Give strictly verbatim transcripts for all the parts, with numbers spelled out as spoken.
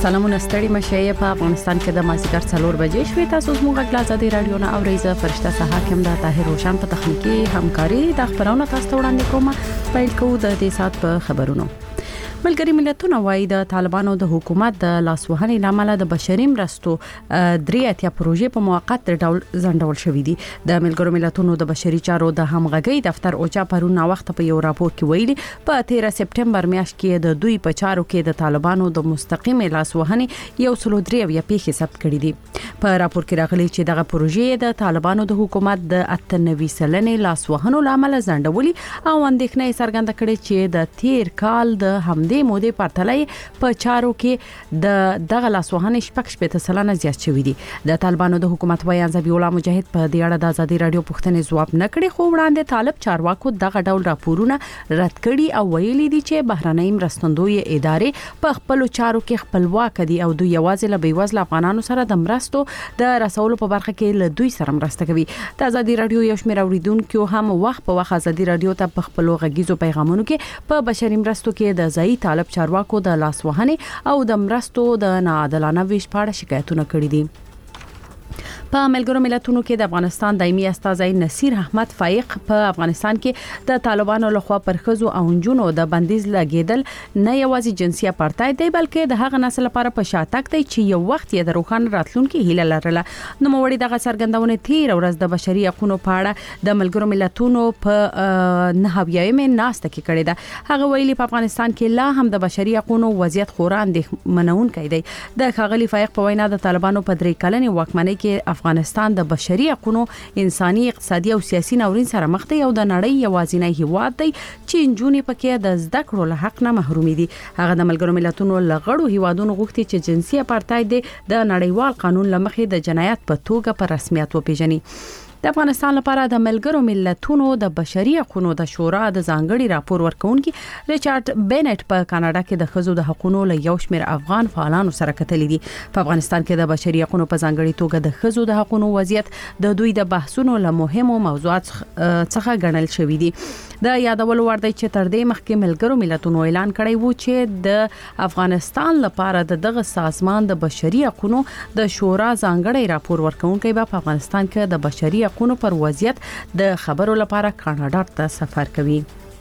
سلامونه ستړي مشه په افغانستان کې د مازیګر څلور بجې شوې. تاسو زموږ غږ لازادي رادیو نه اورئ. فرشته سهار کوم د طاهر روشن په تخنیکی همکاري د خبرونو تاسو ته وړاندې کوم. پیل کوو د دې سات په خبرونو. ملګری ملتونه وايي د طالبانو د حکومت د لاسوهنې لامل د بشري مرستو درې اتیا پروژې په موقت ډول ځنډول شوې دي. د ملګرو ملتونو د بشري چارو د همغږي دفتر اوچا پرون وخت په یو راپور کې ویلي په تیرا سپټمبر میاشت کې د دوی په چارو کې د طالبانو د مستقیم لاسوهنې یو څلور درې یا پیښې ثبت کړې دي. په راپور کې راغلي چې دغه پروژې د طالبانو د حکومت د اتنوي سلنې لاسوهنو لامل ځنډولي او اندېښنه څرګنده کړې چې د تیر کال د هم د مودې پرتلې په چارو کې د دغه لاسوهنې شپږ شپږ سلنه زیات شوې دي. د طالبانو د حکومت وایي ذبیح الله مجاهد په دې اړه د ازادي رادیو پوښتنې ځواب نه کړي، خو وړاندې طالب چارواکو دغه ډول راپورونه رد کړي او ویلي دي چې بهرنۍ مرستندوی ادارې په خپل چارو کې خپلواک دي او دوی یوازې له بیوزله افغانانو سره د مرستو د رسولو په برخه کې له دوی سره مرسته کوي. د ازادي رادیو یو شمېر اوریدونکو هم وخت په وخت ازادي رادیو ته په خپل غږیزو پیغامونو کې په بشري مرستو کې د ځای طالب چارواکو د لاسوهنې او د مرستو د ناعادلانه ویش په اړه شکایتونه کړي دي. په ملګرو ملتونو کې د افغانستان دایمي استازی نصیر احمد فایق په افغانستان کې د طالبانو لخوا پر ښځو او نجونو د بندیز لګیدل نه یوازې جنسي اپارټاید دی بلکې د هغه نسل لپاره په شاتګ دی چې یو وخت یې د روښان راتلونکي هیله لرله. نو موړي دغه څرګندونه تیر ورځ د بشري حقوقو په اړه د ملګرو ملتونو په نهویایم ناسته کې کړې ده. هغه ویلي په افغانستان کې لا هم د بشري حقوقو وضعیت خورا اندېښمنونکی دی. د ښاغلي فایق په وینا د طالبانو په درې کلنې واکمنۍ کې افغانستان د بشري حقوقو انساني اقتصادي او سیاسي ناورین سره مخ دی او د نړۍ یوازینی هیواد دی چې انجونې پکې د زده کړو له حق نه محروم دي. هغه د ملګرو ملتونو لغړو هیوادونو غوښتي چې جنسي اپارټاید د نړیوال قانون لمخې د جنایت په توګه په رسمیت وپیژني. د افغانستان لپاره د ملګرو ملتونو د بشري حقوقو د شورا د ځانګړي راپور ورکونکي ریچارډ بینټ په کاناډا کې د ښځو د حقوقو له یو شمېر افغان فعالانو سره کتلې دي. په افغانستان کې د بشري حقوقو په ځانګړي توګه د ښځو د حقوقو وضعیت د دوی د بحثونو له مهمو موضوعات څخه ګڼل شوی دي. د یادولو وړ دی چې تر دې مخکې ملګرو ملتونو اعلان کړی وو چې د افغانستان لپاره د دغه سازمان د بشري حقوقو د شورا ځانګړي راپور ورکونکي په افغانستان کې د بشري حقوقو پر وضعیت د خبرو لپاره کاناډا ته سفر کوي.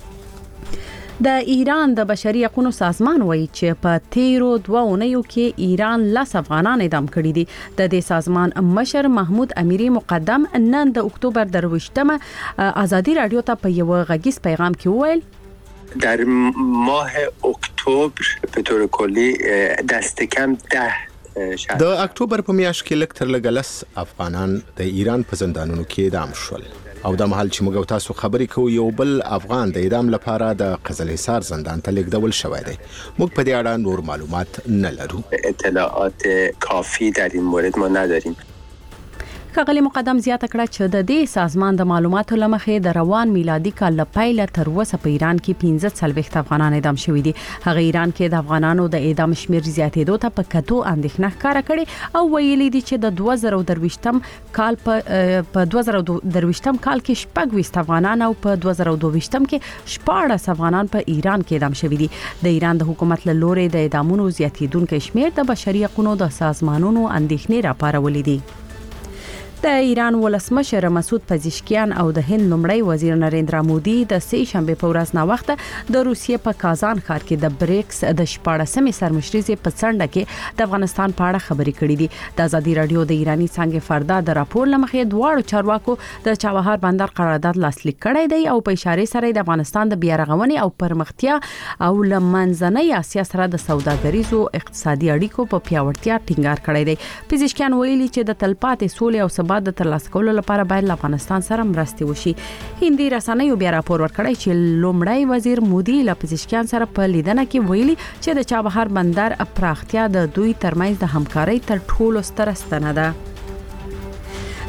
د ایران د بشري حقوقو سازمان وایي چې په تیرو دوه اونیو کې ایران لس افغانان اعدام کړي دي. د دې سازمان مشر محمود امیری مقدم نن د اکتوبر درویشتمه ازادي رادیو ته په یو غږیز پیغام کې وویل در ماه اکتبر به طور کلی دست کم ده د اکتوبر په میاشت کې لږ تر لږه لس افغانان د ایران په زندانونو کې اعدام شول او د محل چې موږ تاسو خبرې کوو یو بل افغان د اعدام لپاره د قزل حصار زندان ته لیږدول شوی دی. موږ په دې اړه نور معلومات نه لرو. اطلاعات کافی در این مورد ما نداریم. ښاغلي مقدم زیاته کړه چې د دې سازمان د معلوماتو لمخې د روان میلادي کال له پیله تر اوسه په ایران کې پنځه څلوېښت افغانان اعدام شوي دي. هغه ایران کې د افغانانو د اعدام شمیر زیاتېدو ته په کتو اندېښنه ښکاره کړې او ویلي دي چې د دوه زره درویشتم کال په دوه زره درویشتم کال کې شپږ ویشت افغانان او په دوه زره دوهویشتم کې شپاړس افغانان په ایران کې اعدام شوي دي. د ایران د حکومت له لوري د اعدامونو زیاتېدونکو شمیر د بشري حقوقو د سازمانونو اندېښنې راپارولې دي. د ایران ولسمشر مسعود پزشکیان او د هند لومړی وزیر نریندرا مودي د سه شنبه په ورځ نا وخت د روسیې په کازان ښار کې د بریکس د شپاړسمې سرمشرۍ په څنډه کې د افغانستان په اړه خبرې کړې دي. د ازادي رادیو د ایرانی څنګه فردا د راپور لمخې دواړو چارواکو د چابهار بندر قرارداد لاسلیک کړی دی او په اشاره سره د افغانستان د بیارغونې او پرمختیا او لمنځنۍ اسیا سره د سوداګریزو اقتصادي اړیکو په پیاوړتیا ټینګار کړی دی. پزشکیان ویلي چې د تلپاتې سولې او بعد د ترلاسه کولو لپاره باید له افغانستان سره مرستې وشي. هندي رسنیو بیا راپور ورکړی چې لومړی وزیر مودي له پزشکیان سره په لیدنه کې ویلي چې د چابهار بندر پراختیا د دوی ترمنځ د همکارۍ تر ټولو ستره ستنه ده.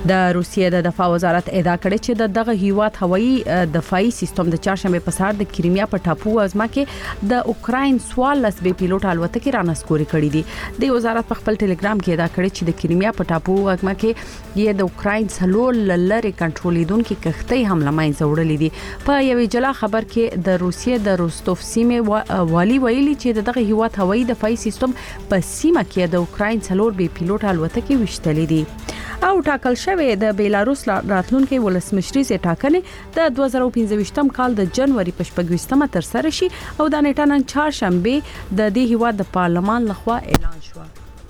د روسیې د دفاع وزارت ادعا کړې چې د دغه هیواد هوایي دفاعي سیستم د چهارشنبه په سهار د کریمیا په ټاپو ازما کې د اوکراین سوال لس به پیلوټ الوتکې رانسکوري کړې دي د وزارت په خپل ټلګرام کې ادعا کړې چې د کریمیا په ټاپو ازما کې یې د اوکراین څلور لری کنټرولیدونکو کښتۍ حمله مینځ وړلې دي په یوې جلا خبر کې د روسیې د روستوف سیمه والی ویلي چې دغه هیواد هوایي دفاعي سیستم په سیمه کې د اوکراین څلور به پیلوټ الوتکې وشتلې دي او ټاکل شوې د بیلاروس راتلونکي ولسمشري ټاکنې د دوه زره پنځه کال د جنوري په شپږ تر سره شي او د نیټه نن چهارشنبه د دې هیواد د پارلمان لخوا اعلان شو.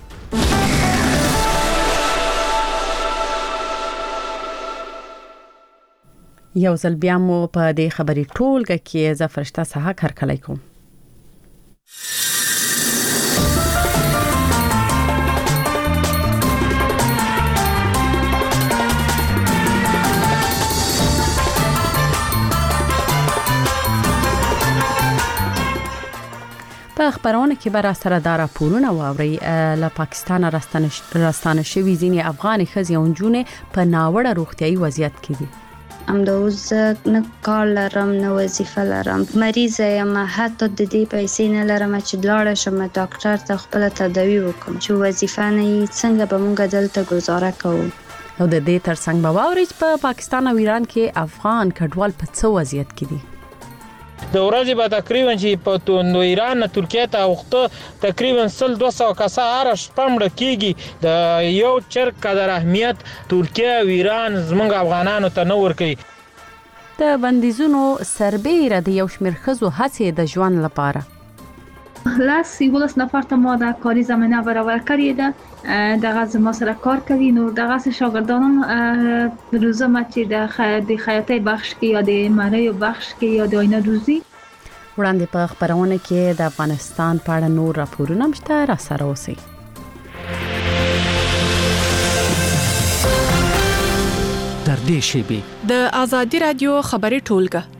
یو ځل بیا مو په دې خبري ټولګه کې زه فرشته سحق هرکلی کوم. په خبرونه کې بر سره دا راپورونه واوري له پاکستان راستانه شوی ځینې افغان ښځې او نجونې په ناوړه روغتيایي وضعیت کې دي. امدوز نه کار لرم نه وظیفه لرم مریض یم حتی د دې پیسې نه لرم چې لاړ شم ډاکټر ته خپل تداوی وکم چې وظیفه نه څنګه به مونږ دلته گزاره کوو. او د دې ترڅنګ به واوري په پاکستان او ایران کې افغان کډوال په څه وضعیت کې دي. د ورځې به تقریبا چې په نو ایران نه ترکیه ته وخته تقریبا سل دوه سوه کسه هر شپه مړه کیږي د یو چرګ قدر اهمیت ترکیه او ایران زموږ افغانانو ته نه ورکوي. د بندیزونو سربېره د یو شمېر ښځو هڅې د ژوند لپاره لاس یولس نفر ته ما د کاری زمینه برابر کړې ده دغه زما سره کار کوي نو دغه شاګردانم روزمه چې د د خیاطۍ بخش کې یا د مریو بخش کې یا د آینه دوزي وړاندې په خبرونه کې د افغانستان په اړه نور راپورونه مشته را سره اوسئ. در دې شیبې د آزادي رادیو خبري ټولګه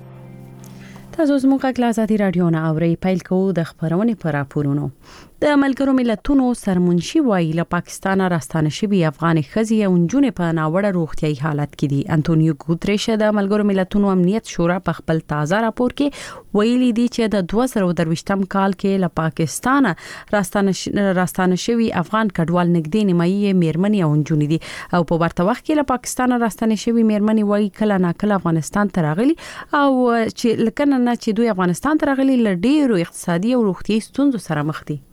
تاسو زموږ غږ آزادي رادیو نه اورئ. پیل کوو د خبرونې پر راپورونو. د ملګرو ملتونو سرمنشي وایي له پاکستان راستانه شوی افغان ښځې او نجونې په ناوړه روغتيایي حالت کې دي. انټونیو ګوتریش د ملګرو ملتونو امنیت شورا په خپل تازه راپور کې ویلي دي چې د دوه زره درویشتم کال کې له پاکستان راستانه راستانه شوی افغان کډوال نږدې نیمایي میرمنې او نجونې دي او په ورته وخت کې له پاکستان راستانه شوی میرمنې وایي کله ناکله افغانستان ته راغلي او چې لکه نه چې دوی افغانستان ته راغلي له ډېرو اقتصادي او روغتيایي ستونزو سره مخ دي.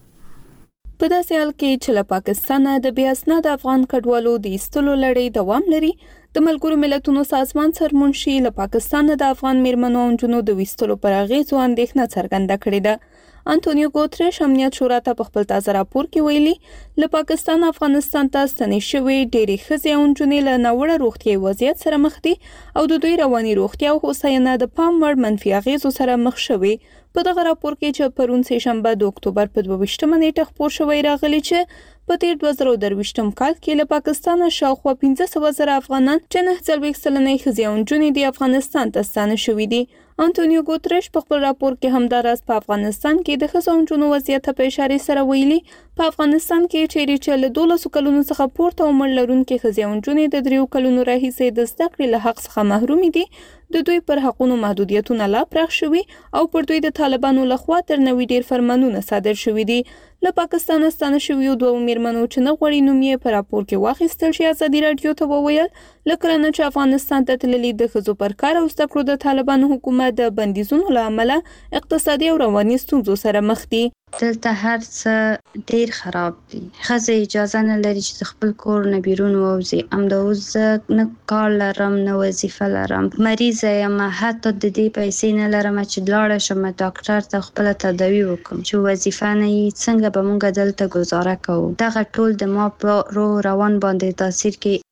په داسې حال کې چې له پاکستان د بیا اسناد افغان کډوالو د ایستلو لړۍ دوام لري د ملګرو ملتونو سازمان سرمنشي له پاکستان د افغان میرمنو او نجونو د ویستلو پر اغیزو اندېښنه څرګنده کړې ده. انټونیو ګوتریش امنیت شورا ته په خپل تازه راپور کې ویلي له پاکستان افغانستان ته ستنې شوې ډېرې ښځې او نجونې له ناوړه روغتیایي وضعیت سره مخ دي او د دوی رواني روغتیا او هوساینه د پام وړ منفي اغیزو سره مخ شوې. په دغه راپور کې چې پرون سه شنبه د اکتوبر په دوه ویشتمه نیټه خپور شوی راغلی چې په تیر دوه زره درویشتم کال کې له پاکستان شاوخوا پنځه سوه زره افغانان چې نه څلوېښت سلنه ښځې او نجونې د افغانستان ته ستانه شوي دي. انټونیو ګوتریش په خپل راپور کې همداراز په افغانستان کې د ښځو او نجونو وضعیت په اشاره سره ویلي په افغانستان کې چیرې چې له دولسو کلونو څخه پورته عمر لرونکي ښځې او نجونې د دریو کلونو راهیسې د زده کړې له حق څخه محرومې دي د دوی پر حقونو محدودیتونه لا پراخ شوي او پر دوی د طالبانو لخوا تر نوي ډیر فرمانونه صادر شوي دي. له پاکستان ستانه شویو دوه میرمنو چې نه غوړي نوم یې په راپور کې واخیستل شي ازادي رادیو ته وویل لکه نه چې افغانستان ته تللي د ښځو پر کار او زده کړو د طالبانو حکومت د بندیزونو له امله اقتصادي او رواني ستونزو سره مخ دي. دلته هر څه ډیر خراب دي. ښځې اجازه نه لري چې خپل کور نه بیرون ووځي. امدوز نه کار لرم نه وظیفه لرم مریض یم حتی د دې پیسې نه لرم چې لاړ شم ډاکټر ته خپل تداوی وکم چې وظیفه نه څنګه به مونږ دلته گزاره کوو. دغه ټول د ما په روح روان باندې تاثیر کوي.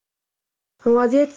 وضعیت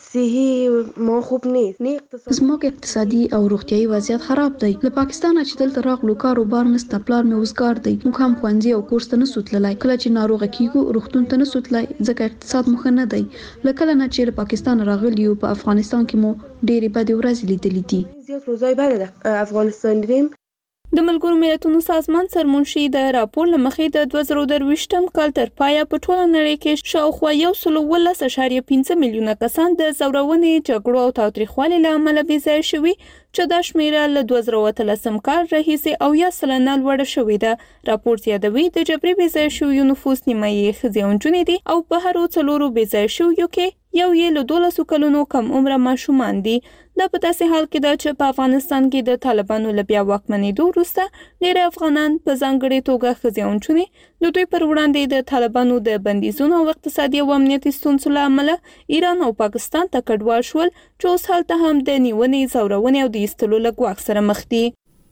صحي مو خوب نیست. زموږ اقتصادي او روغتيایي وضعیت خراب دی. له پاکستان چې دلته راغلو کاروبار نشته، پلار مې وزګار دی. موږ هم ښوونځي او کورس ته نه سو تللی. کله چې ناروغه کیږو روغتون ته نه سو تللی ځکه اقتصاد مو ښه نه دی. له کله نه چې له پاکستان راغلي یو په افغانستان کې مو ډېرې بدې ورځې لیدلې دي. زیات روزای بده ده افغانستان دیدیم. د ملګرو ملتونو سازمان سرمنشي د راپور لمخې د دوه زره درویشتم کال تر پایه په ټوله نړۍ کې شاوخوا یو سل ولس اعشاریه پنځه میلیونه کسان د زورونې جګړو او تاوتریخوالي له امله بې ځایه شوي چې دا شمیره له دوه زره اتلسم کال راهیسې اویا سلنه لوړه شوې ده. راپور زیاتوي د جبري بې ځایه شویو نفوس نیمایي ښځې او نجونې دي او په هرو څلورو بې ځایه شویو کې یو یې له دولسو کلونو کم عمره ماشومان دي. دا په داسې حال کې ده چې په افغانستان کې د طالبانو له بیا واکمنېدو وروسته ډېری افغانان په ځانګړې توګه ښځې او نجونې د دوی پر وړاندې د طالبانو د بندیزونو او اقتصادي او امنیتي ستونزو له امله ایران او پاکستان ته کډوال شول چې اوس هلته هم د نیونې، زورونې او د ایستلو له ګواښ سره مخ دي.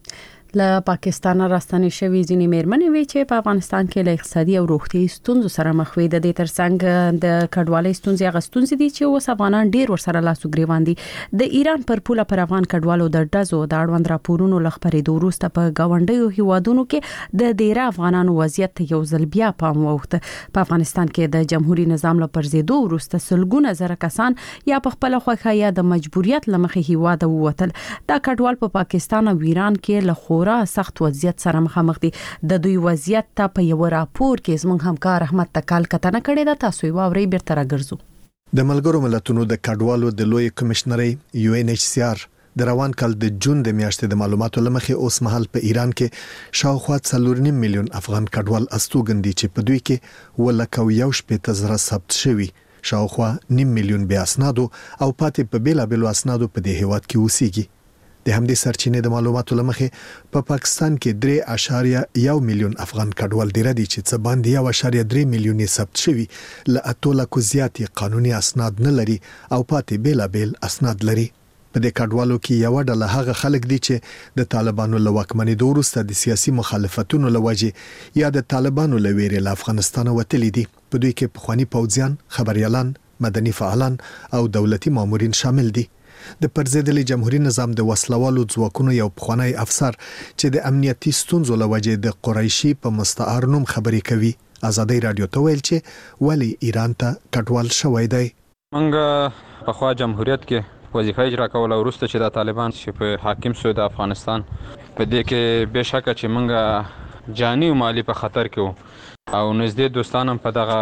له پاکستان راستنې شوې ځینې مېرمنې وی چې په افغانستان کې له اقتصادي او روغتي ستونزو سره مخ وي. د دې ترڅنګ د کډوالۍ ستونزې هغه ستونزې دي چې اوس افغانان ډېر ورسره لاس وګریوان دي. د ایران پر پوله پر افغان کډوالو د ډزو د اړوند راپورونو لخبرېدو وروسته په گاونډیو هیوادونو کې د ډېر افغانانو وضعیت یو ځل بیا پام وخته. په افغانستان کې د جمهوریت نظام له پرځېدو وروسته سلګونه زره کسان یا په خپل خوښه یا د مجبوریت لمخې هیواد ووتل. دا کډوال په پاکستان او ایران کې له خورا سخت وضعیت سره مخامخ دي. د دوی وضعیت ته په یو راپور کې زموږ همکار احمد تکال کتنه کړې ده. تاسو یې واورئ. بیرته راګرځو. د ملګرو ملتونو د کډوالو د لوی کمشنري یو ان ایچ سی آر د روان کال د جون د میاشتې د معلوماتو لمخې اوس مهال په ایران کې شاوخوا څلور نیم میلیون افغان کډوال استوګن دي چې په دوی کې ولکه یو شپږ زره ثبت شوي، شاوخوا نیم میلیون بیا اسنادو او پاتې په بیلابېلو اسنادو په دې هیواد کې اوسېږي. د همدې سرچینې د معلوماتو لمخې په پا پاکستان کې درې اعشاریه یو میلیون افغان کډوال دي ردي چې څه باندې یو اعشاریه درې میلیون ثبت شوي، له اتو لکو زیات قانوني اسناد نه لري او پاتې بیلابېل اسناد لري. په دې کډوالو کې یو ډله هغه خلک دي چې د طالبانو له واکمنېدو وروسته د سیاسي مخالفتونو له وجې یا د طالبانو له ویرې له افغانستان وتلي دي. په دوی کې پخواني پوځیان، خبريالان، مدني فعالان او دولتي مامورین شامل دي. د پرځېدلي جمهوریت نظام د وسلوالو ځواکونو یو پخوانی افسر چې د امنیتي ستونزو له وجې د قریشي په مستعار نوم خبرې کوي ازادي رادیو ته ویل چې ولی ایران ته کډوال شوی دی. منګه په خوا جمهوریت کې وظیفه اجرا کول وروسته چې د طالبان چې په حاکم شو د افغانستان په دې کې به شک چې منګه جاني او مالی په خطر کې وو او نږدې دوستانم په دغه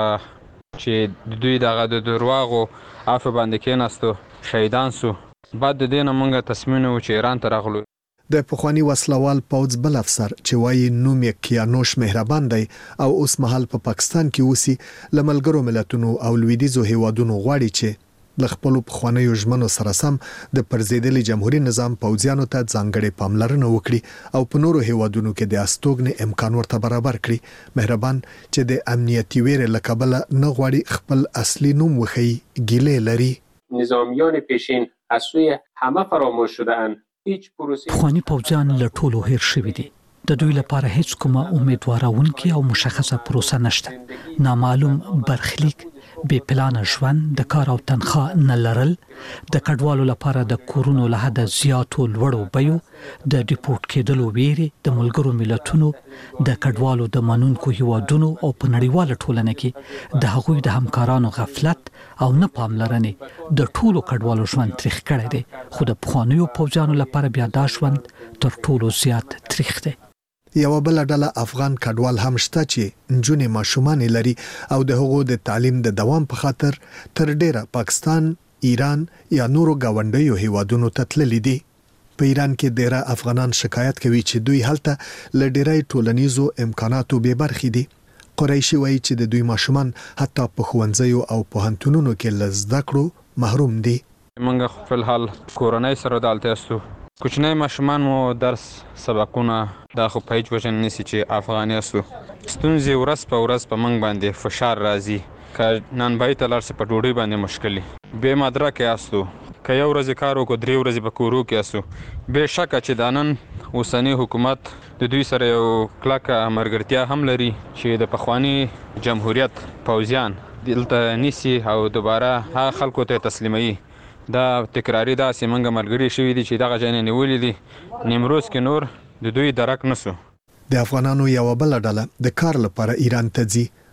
چې دوی دغه د درواغو عفو باندې کېناستو شهیدان سو. بعد د دې نه موږ تصمیم و چې ایران ته راغلو. د پخوانی وسلوال پوځ بل افسر چې وایي نوم یې کیانوش مهربان دی او اوس مهال په پا پاکستان کې اوسي، له ملګرو ملتونو او لویدیځو هیوادونو غواړي چې له خپل پخوانیو ژمنو سره سم د پرځېدلي جمهوریت نظام پوځیانو ته ځانګړې پاملرنه وکړي او په نورو هیوادونو کې د استوګنې امکان ورته برابر کړي. مهربان چې د امنیتي ویرې له کبله نه غواړي خپل اصلي نوم وښيي، ګیلې لري. نظامیان پیشین از سوی همه فراموش شده‌اند. هیچ پروسه پخوانی پوځیان له ټولو هیر شوي دي. د دوی لپاره هیڅ کومه امیدوارونکې او مشخصه پروسه نشته. نامعلوم برخلیک، بې پلانه ژوند، د کار او تنخواه نه لرل، د کډوالو لپاره د کورونو له حده زیاتو لوړو بیو، د ډیپورټ کېدلو ویرې، د ملګرو ملتونو د کډوالو د منونکو هیوادونو او په نړیواله ټولنه کې د هغوی د همکارانو غفلت او نه پاملرنې د ټولو کډوالو ژوند تریخ کړی دی. خو د پخوانیو پوځیانو لپاره بیا دا ژوند تر ټولو زیات تریخ دی. یو بل ډله افغان کډوال هم شته چې نجونې ماشومان لري او د هغو د تعلیم د دوام په خاطر تر ډیره پاکستان، ایران یا نورو گاونډیو هیوادونو ته تللي دي. په ایران کې ډیره افغانان شکایت کوي چې دوی هلته له ډیری ټولنیزو امکاناتو بې برخې دي. قریشي وایي چې د دوی ماشومان حتی په ښوونځیو او پوهنتونونو کې له زده کړو محروم دي. موږ خپل حال کورنۍ سره دالته استو. کوچنی ماشومان مو درس سبقونه دا خو په هیڅ وجه نشي چې افغاني اسو. ستونزې ورځ په ورځ په موږ باندې فشار راځي. که نن بای ته لاړ سي په ډوډۍ باندې مشکل به مدرکه استو. که یو ورځ کار وکړو درې ورځې په کورو کې اسو. به شک چې د نن اوسنی حکومت د دوی سره یو کلکه مرګرتیا هم لري چې د پخوانی جمهوریت پوځیان دلته نیسی او دوباره هغه خلکو ته تسلیمي. دا تکراری دا سیمنګ ملګری شوی دي چې دغه جن نیولې دي. نیمروز کې نور د دوی درک نسو. د افغانانو یو بل ډله د کار لپاره ایران ته ځي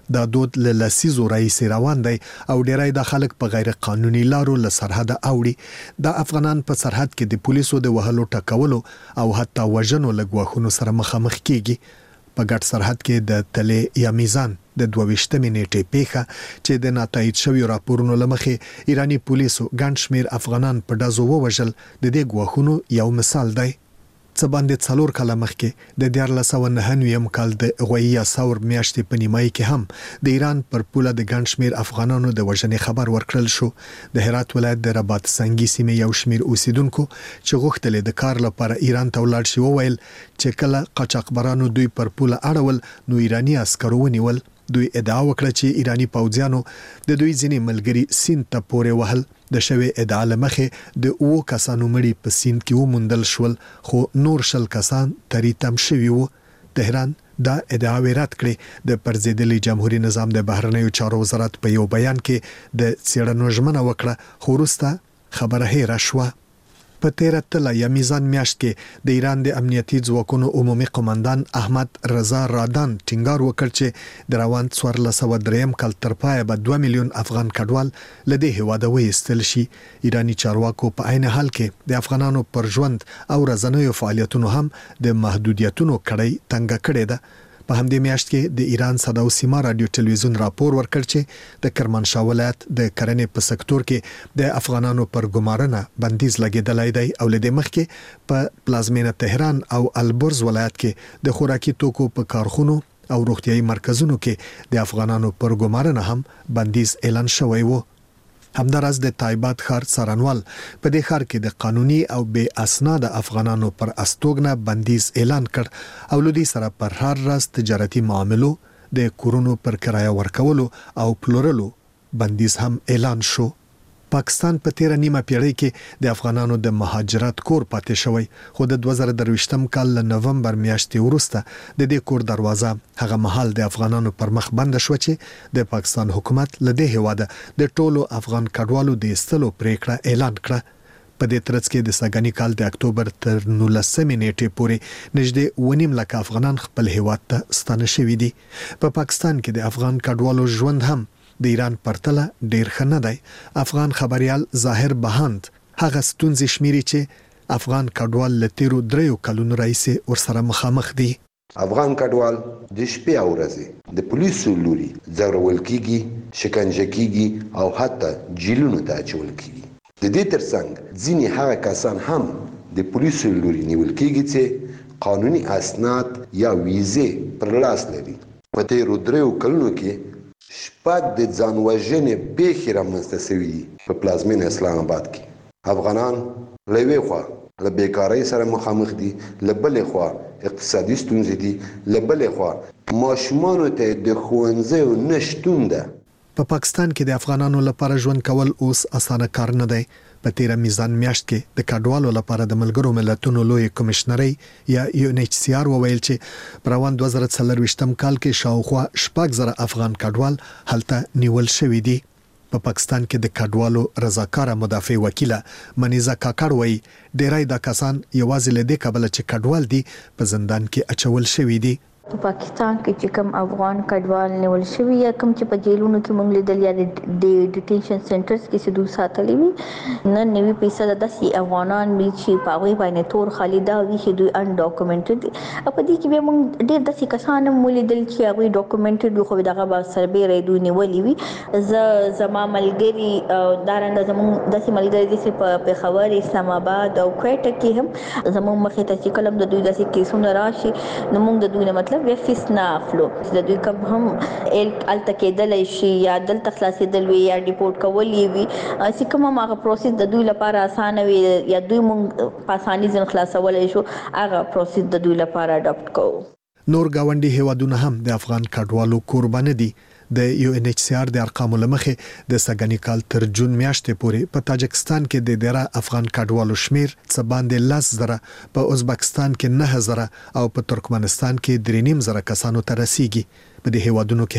دا دود له لسیزو رئیس روان دی او ډیری د خلک په غیر قانوني لارو له سرحد اوړي د افغانان په سرحد کې د پولیسو د وهلو ټکولو او حتی وژنو له ګواښونو سره مخامخ کیږي. په ګډ سرحد کې د تلې یا میزان د دوه-ویشتمې نیټې پیښه چې د ناتایید شویو راپورونو لمخې ایرانی پولیسو ګڼ شمېر افغانان په ډزو ووژل د دې ګواښونو یو مثال دی. څه باندې څلور کاله مخکې د دیارلس سوه نهه نوي کال د غویي ثور میاشتې په نیمایي کې هم د ایران پر پوله د ګڼ شمېر افغانانو د وژنې خبر ورکړل شو. د هرات ولایت د رباط سنگي سیمې یو شمېر اوسیدونکو چې غوښتل د کار لپاره ایران ته ولاړ شي وویل چې کله قاچاقبرانو دوی پر پوله اړول نو ایرانی عسکرو ونیول. دوی ادعا وکړه چې ایرانی پوځیانو د دوی ځینې ملګري سیند ته پورې وهل. د شوی ادعا لمخې د اوو کسانو مړي په سیند کې وموندل شول خو نور شل کسان تری تم شوي وو. تهران دا ادعاوې رد کړې. د پرځېدلي جمهوریت نظام د بهرنیو چارو وزارت په یو بیان کې د څېړنو ژمنه وکړه خو وروسته خبره هېره شوه. په تیره تله یا میزان میاشت کې د ایران د امنیتي ځواکونو عمومي قومندان احمد رضا رادان ټینګار وکړ چې د روان څوارلس سوه دریم کال تر پایه به دوه میلیون افغان کډوال له دې هېواده وایستل شي. ایرانی چارواکو په عین حال کې د افغانانو پر ژوند او رسنیو فعالیتونو هم د محدودیتونو کړۍ تنګه کړې ده. په همدې میاشت کې د ایران صدا او سیما رادیو ټلویزیون راپور ورکړ چې د کرمانشاه ولایت د کرنې په سکتور کې د افغانانو پر ګمارنه بندیز لګیدلی دی او لدې مخکې په پلازمینه تهران او البرز ولایت کې د خوراکي توکو په کارخونو او روغتیايي مرکزونو کې د افغانانو پر ګمارنه هم بندیز اعلان شوی وو. همداراز د تایبات ښار څارنوال په دې ښار کې د قانوني او بې اسناده افغانانو پر استوګنه بندیز اعلان کړ او لدی سره پر هر راز تجارتي معاملو د کورونو پر کرایه ورکولو او پلورلو بندیز هم اعلان شو. پاکستان په تیره نیمه پیړۍ کې د افغانانو د مهاجرت کور پاتې شوی خو د دوه زره درویشتم کال له نومبر میاشتې وروسته د دې کور دروازه هغه مهال د افغانانو پر مخ بند شو چې د پاکستان حکومت له دې هېواده د ټولو افغان کډوالو د ایستلو پریکړه اعلان کړه. په دې ترڅ کې د سګنی کال د اکتوبر تر نولسمې نیټې پورې نږدې ونیم لک افغانان خپل هېواد ته ستانه شوي دي. په پاکستان کې د افغان کډوالو ژوند هم د ایران پرتله ډیر ښه نه دی. افغان خبريال ظاهر بهاند هغه ستونزې شمیري چې افغان کډوال له تیرو دریو کلونو راهیسې ورسره مخامخ دي. افغان کډوال د شپې او ورځې د پولیسو لوري ځورول کیږي، شکنجه کیږي او حتی جیلونو ته اچول کیږي. د دې ترڅنګ ځینې هغه کسان هم د پولیسو لوري نیول کیږي چې قانوني اسناد یا ویزې پر لاس لري. په تیرو دریو کلونو کې شپږ د ځان وژنې پیښې رامنځته شوي دي په پلازمینه اسلام آباد کې. افغانان له یوې خوا له بیکارۍ سره مخامخ دي، له بلې خوا اقتصادي ستونزې دي، له بلې خوا ماشومانو ته د ښوونځیو نشتون ده. په پاکستان کې د افغانانو لپاره ژوند کول اوس اسانه کار نه دی. په تیره میزان میاشت کې د کډوالو لپاره د ملګرو ملتونو لوی کمشنري یا یو ان ایچ سی آر وویل چې په روان دوه زره څلرویشتم کال کې شاوخوا شپږ زره افغان کډوال هلته نیول شوي دي. په پاکستان کې د کډوالو رضاکاره مدافع وکیله منیزه کاکړ وایي ډیری دا کسان یوازې له دې کبله چې کډوال دي په زندان کې اچول شوي دي. په پاکستان کې چې کوم افغان کډوال نیول شوی یا کوم چې په جیلونو کې مونږ لیدل یا د ډیټینشن سنټرز کې چې دوی ساتلي وي نه نوي پیسې د داسې افغانان وي چې په هغوی باندې تور خالي دا وي چې دوی ان ډاکومنټډ دي. په دې کې بیا مونږ ډېر داسې کسان هم ولیدل چې هغوی ډاکومنټډ وي خو دغه به سربیره دوی نیولي وي. زه زما ملګري دارنګه زموږ داسې ملګري دي چې په پېښور، اسلام آباد او کویټه کې هم زموږ مخې ته چې کله هم د دوی داسې کیسونه راشي نو مونږ د دوی نه مطلب بیا فیس نه اخلو. د دوی کوم هم الته کېدلی شي یا دلته خلاصېدل وي یا ډیپورټ کول یې وي چې کوم هم هغه پروسس د دوی لپاره اسانه وي یا دوی مونږ په اساني ځین خلاصولی شو هغه پروسس د دوی لپاره اډاپټ کوو. نور گاونډي هیوادونه هم د افغان کډوالو قرباني دي. د یو ان ایچ سی آر د ارقامو لمخې د سګنی کال تر جون میاشتې پورې په تاجکستان کې د ډیره افغان کډوالو شمیر څه باندې لس زره، په ازبکستان کې نه زره او په ترکمنستان کې درې نیم زره کسانو ته رسیږي. په دې هیوادونو کې هم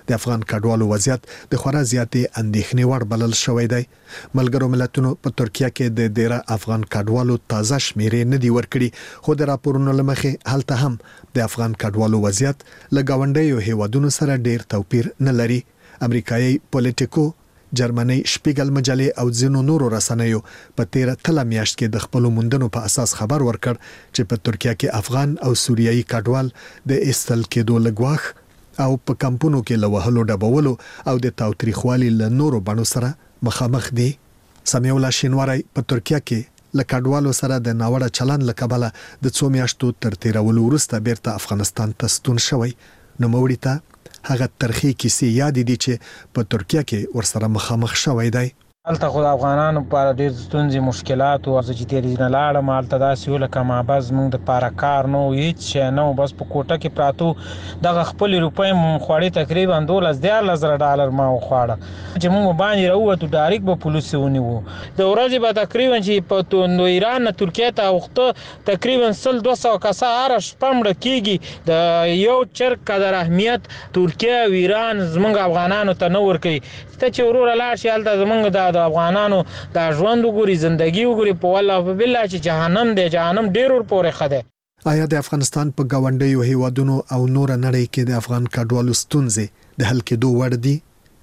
د افغان کډوالو وضعیت د خورا زیاتې اندېښنې وړ بلل شوی دی. ملګرو ملتونو په ترکیه کې د ډیره افغان کډوالو تازه شمیرې نه دی ورکړي، خو د راپورونو لمخې هلته هم د افغان کډوالو وضعیت له ګاونډیو هیوادونو سره ډیر توپیر نه لري. امریکایي پولیټیکو، جرمني شپیګل مجلې او ځینو نورو رسنیو په تیر تله میاشت کې د خپل موندنو په اساس خبر ورکړ چې په ترکیه کې افغان او سوریایي کډوال د استل کېدو لګواخ او په کمپونو کې لوهلو ډبولو او د تاوتریخوالي له نورو بڼو سره مخامخ دي. سمیع الله شینواری په ترکیه کې له کډوالو سره د ناوړه چلند لکبله د څو میاشتو تر تیرولو وروسته بیرته افغانستان ته ستون شوی. نو موري ته هغه ترخی کیسې یاد دي چې په ترکیه کې ورسره مخامخ شوی دی. هلته خو د افغانانو په ډیر ستونزې مشکلات او چې تیر ځنه لاړم هلته داسې یو لکه مابز موږ د پاره کار نو هیڅ شی نه بس په کوټه کې پراتو دغه خپل روپۍ خوړې تقریبا دولس دیارلس زره ډالر ما وخوړه چې موږ باندې راووتو ډایرکټ به پولیس ونیو. د ورځې به تقریبا چې په نو ایران نه ترکیه ته وخته تقریبا سل دوه سوه کسه هره شپه مړه کېږي. د یو چرګ قدر اهمیت ترکیه او ایران زموږ افغانانو ته نه ورکوي. ته چې وروره لاړ شي هلته زموږ د د افغانانو د ژوند وګوري، زندگی وګوري، په والله په بالله چې جهنم دی، جهنم ډیر ور پورې خده. آیا د افغانستان په گاونډیو هیوادونو او نور نړۍ کې د افغان کډوالو ستونزې د حل کېدو وړ دي؟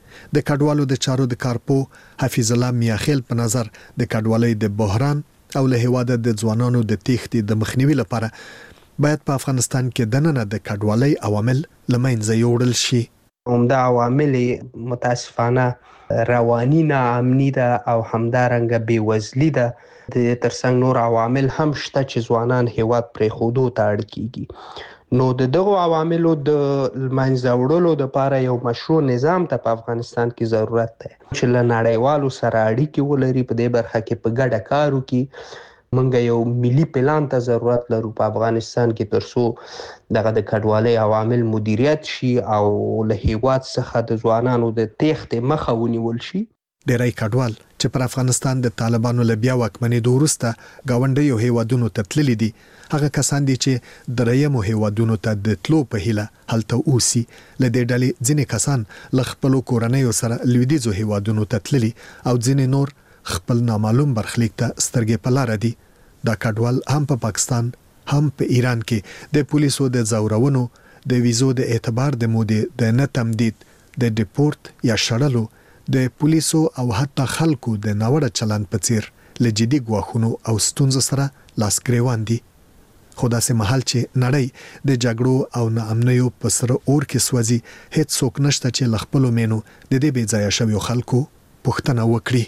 د کډوالو د چارو د کارپو حفیظ الله میاخیل په نظر د کډوالۍ د بحران او له هیواده د ځوانانو د تېښتې د مخنیوي لپاره باید په افغانستان کې دننه د کډوالۍ عوامل له منځه یوړل شي. عمده عوامل متاسفانه رواني ناامني ده او همدارنګه بېوزلي ده. د ترڅنګ نور عوامل هم شته چې ځوانان هیواد پرېښودو ته اړ کیږي. نو د دغو عواملو د منځه وړلو دپاره یو مشروع نظام ته په افغانستان کې ضرورت دی چې له نړیوالو سره اړیکې ولري، په دې برخه کې په ګډه کار وکړي. منګه یو ملي پلان ته ضرورت لرو په افغانستان کې ترڅو دغه د کډوالۍ عوامل مدیریت شي او له هیواد څخه د ځوانانو د تېښتې مخه ونیول شي. ډیری کډوال چې پر افغانستان د طالبانو له بیا واکمنېدو وروسته ګاونډیو هیوادونو ته تللي دي هغه کسان دي چې درېیمو هیوادونو ته د تلو په هیله هلته اوسي. له دې ډلې ځینې کسان له خپلو کورنیو سره لویدیځو هیوادونو ته تللي او ځینې نور خپل نامعلوم برخلیک ته سترګې په لاره دي. دا کډوال هم په پاکستان هم په ایران کې د پولیسو د ځورونو، د ویزو د اعتبار د مودې د نه تمدید، د ډیپورت یا شړلو، د پولیسو او حتی خلکو د ناوړه چلند په څیر له جدي ګواښونو او ستونزو سره لاس ګریوان دي. خو داسې مهال چې نړۍ د جګړو او ناامنیو په سره اور کې سوځي، هیڅ څوک نشته چې له خپلو مینو د دې بې ځایه شویو خلکو پوښتنه وکړي.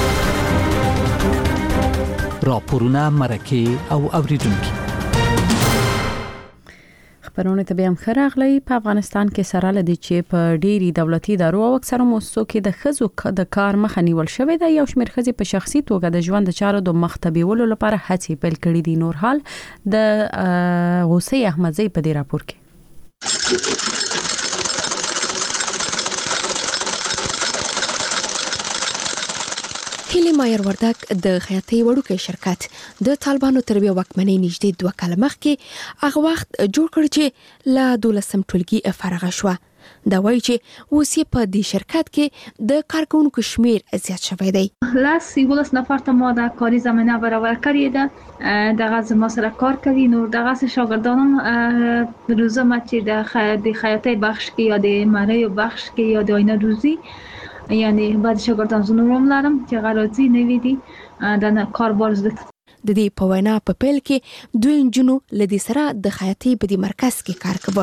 راپورونه، مرکې او اوریدونکي خبرونه ته بیا هم ښه راغلی. په افغانستان کې سره لدی چې په ډېری دولتي ادارو او اکثره مؤسسو کې د ښځو د کار مخه نیول شوې ده. یو شمېر ښځې په شخصي توګه د ژوند د چارو د مخ ته بیولو لپاره هڅې پیل کړې دي. نور حال د غوسۍ احمدزۍ په دې راپور کې هیلې مایر وردک د خیاطۍ وړوکی شرکت د طالبانو تر بیا واکمنۍ نږدې دوه کاله مخکې هغه وخت جوړ کړ چې له دولسم ټولګي فارغه شوه. دا وایي چې اوس یې په دې شرکت کې د کارکونکو شمیر زیات شوی دی. لاس یولس نفر ته ما د کاري زمینه برابر کړې ده. دغه زما سره کار کوي. نو دغه شاګردانم روزمه چې د خیاطۍ بخش کې یا د مریو بخش کې یا د آینه دوزی یعنی بعد شاګردان زنورم لرم چې غراضی نوی دي د کاربار زده. د دې په وینا په پیل کې دوی انجنونو لدی سره د خیاطۍ په دې مرکز کې کار کوي.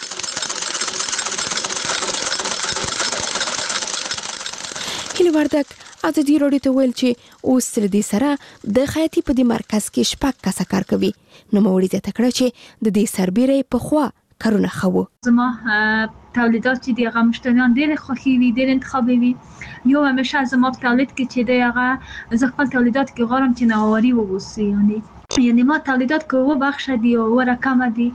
هیله وردک ازادي راډیو ته ویل چې اوس لدی سره د خیاطۍ په دې مرکز کې شپږ کسه کار کوي. نو موري زیاته کړه چې د دې سربېره په خوا کارونه خو زما تولیدات چې دی هغه مشتریان ډېر خوښي وي، ډېر انتخابي وي. یو همیشه زما په تولید کې چې دی هغه زه خپل تولیدات کې غواړم چې نوآوري ووسي. یعنی یعنی ما تولیدات کې و بخش دي او ور کم دي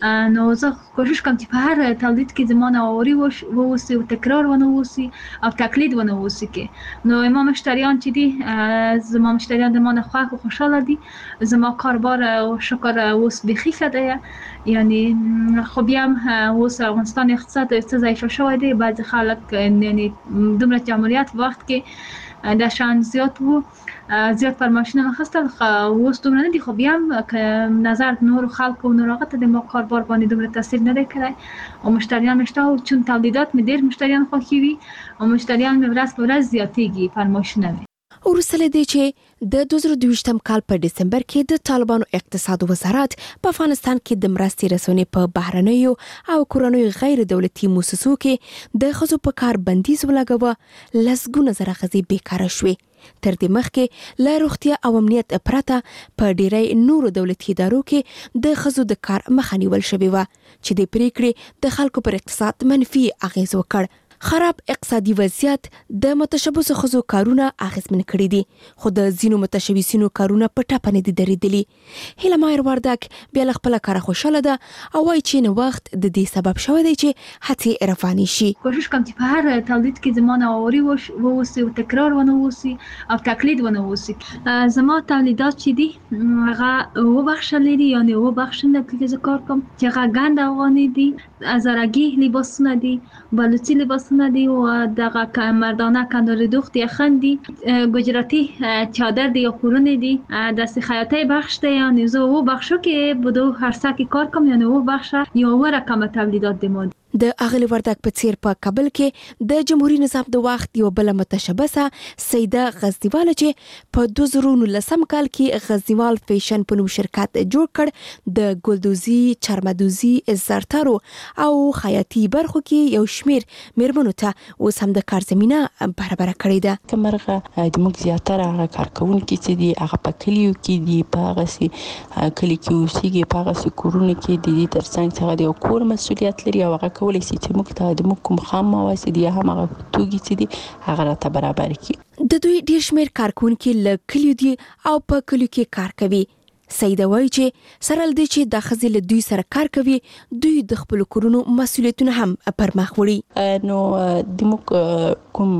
نو زه کوشش کوم چې په هر تولید کې زمانه اوري ووسی او تکرار ونه ووسی او تقلید ونه ووسی کې نو ما مشتریان چې دي زما مشتریان د مانه خوښ او خوشاله دي زما کاربار او شکر اوس بخي خدای یعنی خو بیا هم اوس افغانستان اقتصاد څه ضعیف شوی دی بعض خلک یعنی دومره جمهوریت وخت کې د شان زیات وو زیات فرمایشونه مخستل اوس دومره نه دي خو بیا هم نظر نور خلک او نور هغه ته د ما کاربار باندې دومره تاثیر نه کړی او مشتریان مشته او چون تولیدات مې ډیر مشتریان خوښي وي او مشتریان مې ورځ په ورځ زیاتېږي فرمایشونه ورسله دی چې د دوه زره دوه کال په دسمبر کې د طالبانو اقتصاد وزارت په افغانستان کې د مرستې رسونې په بهرنیو او کورنیو غیر دولتي مؤسسو کې د ښځو په کار بندیز ولګاوه لسګونه زره ښځې بیکاره شوې تر دې مخکې له روغتیا او امنیت پرته په ډیری نورو دولتي ادارو کې د ښځو د کار مخه نیول شوې وه چې د پریکړې د خلکو پر اقتصاد منفي اغیز وکړ خراب اقتصادي وضعیت د متشبثو ښځو کارونه اغیزمن کړي دي خو د ځینو متشبثینو کارونه په ټاپه نه دي درېدلي هیله مایر وردک بیا له خپله کاره خوشحاله ده او وایي چې نو وخت د دې سبب شوی دی چې هڅې روانې شي کوشش کوم چې په هر تولید کې زمانه اوري ووسی او تکرار ونه ووسی او تقلید ونه ووسی زما تولیدات چې دي هغه و بخش لري یعنی و بخشنده کې زه کار کوم چې هغه ګند افغاني دي ازارګي لباسونه دي بلوچي لباس دی و دغه مردانه کنداری دوخت یخن دی گجراتی چادر دی یا قرون دی دست خیاطه بخش دی یعنی زو و بخشو که بدو هر ساکی کار کم یعنی و بخش یا و رقم تولیدات دی ماد د اغلی وردک په څیر په کابل کې د جمهوریت نظام د وخت یو بل متشبثه سیده غزنیواله چې په دوه زره نولسم کال کې غزنیوال فیشن په نوم شرکت جوړ کړ د ګلدوزي چرمدوزي زرترو او خیاطي برخو کې یو شمیر میرمنو ته اوس هم د کار زمينه برابر کړې ده کمرغه د موږ زیاتره هغه کارکونکي چې دي هغه په کلیو کې دي په هغه سي کلی کې اوسېږي په هغه سي کورونه کې دي ترڅنګ څنګه د کور مسولیت لري او هغه کولای شي چې موږ ته د موږ کوم خام مواد دي هم هغه توګي چې دي هغه راته برابر کړي د دوی ډیر شمیر کارکونکي له کلیو دي او په کلیو کې کار کوي سیده وایي چې سره لدی چې د ښځې له دوی سره کار کوي دوی د خپل کورونو مسولیتونه هم پر مخ وړي نو د موږ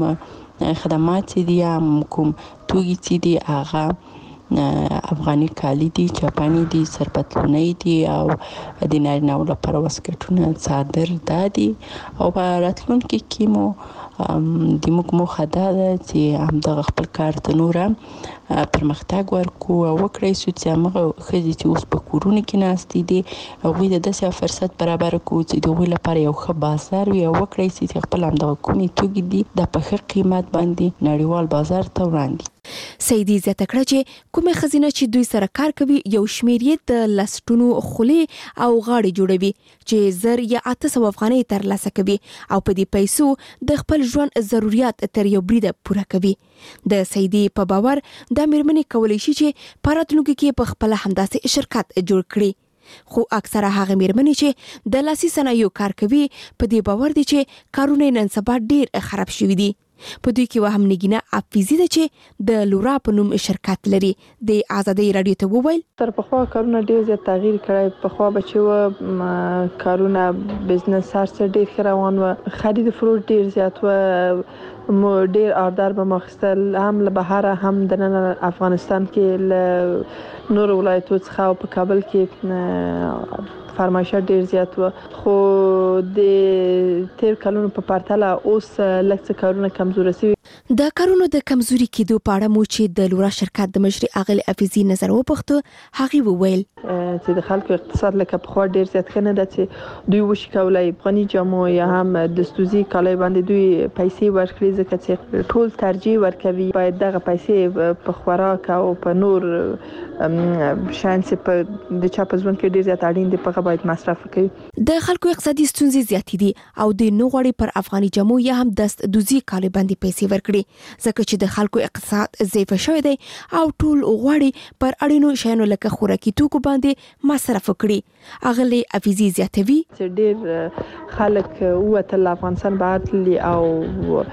کوم خدمات دي هم کوم توګي چې دي هغه افغاني کالی دي چاپانی دي سرپتلونی دي او د نارینه‌و لپاره واسکټونه څادر دادي او په راتلونکي کې مو د موږ موخه دا ده چې همدغه خپل کار ته نور پرمختګ ورکو او وکړی شو چې هغه ښځې چې اوس په کورونو کې ناستې دي هغوی د داسې فرصت برابر کړو چې د هغوی لپاره یو ښه بازار وي او وکړی شي چې خپل همدغه کومې توکي دي د په ښه قیمت باندې نړیوال بازار ته وړاندې سیدی زیاته کړه چې کومه خزینه چې دوی سره کار کوي یو شمیر یې د لسټونو خولې او غاړې جوړوي چې زر یا اته سوه افغانۍ ترلاسه کوي او په دې پیسو د خپل ژوند ضرورت تر یو بریده پوره کوي د سیدی په باور د میرمنې کولی شي چې په راتلونکي کې په خپل همداسې شرکت جوړ کړي خو اکثره هغه میرمنې چې د لاسي صنایعو کار کوي په دې باور دي چې کارونه نن سبا ډیر خراب شوي دي په دوی کې وهم نګینه افیزي ده چې د لورا په نوم شرکت لري د ازادي رادیو ته وویل تر پخوا کارونه ډیر زیات تغییر کړی په خوا بچو کارونه بزنس هر څه ډیر روان و خرید فروش ډیر زیات و مو ډیر آردار به مخستل هم له بهر هم د نن افغانستان کې له نور ولایتو څخه په کابل کې فرمایشات ډیر زیات و خو د تیر کلونو په پرتله اوس لکه کارونه کمزوري شوي د کارونو د کمزوري کېدو په اړه مو چې د لورا شرکت د مشري اغل افیزي نظر وپوښتو هغه وویل چې د خلکو اقتصاد لکه په خو ډیر زیات کنه د چې دوی وشي کولای افغاني جامو یا هم د ستوزي کالای باندې دوی پیسې ورکړي ځکه چې ټول ترجیح ورکوي باید دغه پیسې په خوراک او په نور شانس په د چا په ځوان کې ډیر زیات اړین دي په باید مصرف کوي د خلکو اقتصادي ستونزې زیاتې دي او د نوغړي پر افغاني جامو یا هم دست دوزي کالي باندې پیسې ورکړي ځکه چې د خلکو اقتصاد ضعیف شوی دی او ټول غواړي پر اړینو شیانو لکه خوراکي توکو باندې مصرف وکړي اغلی افیزي زیاتوي چې ډیر خلک وته افغانستان بهر تللي او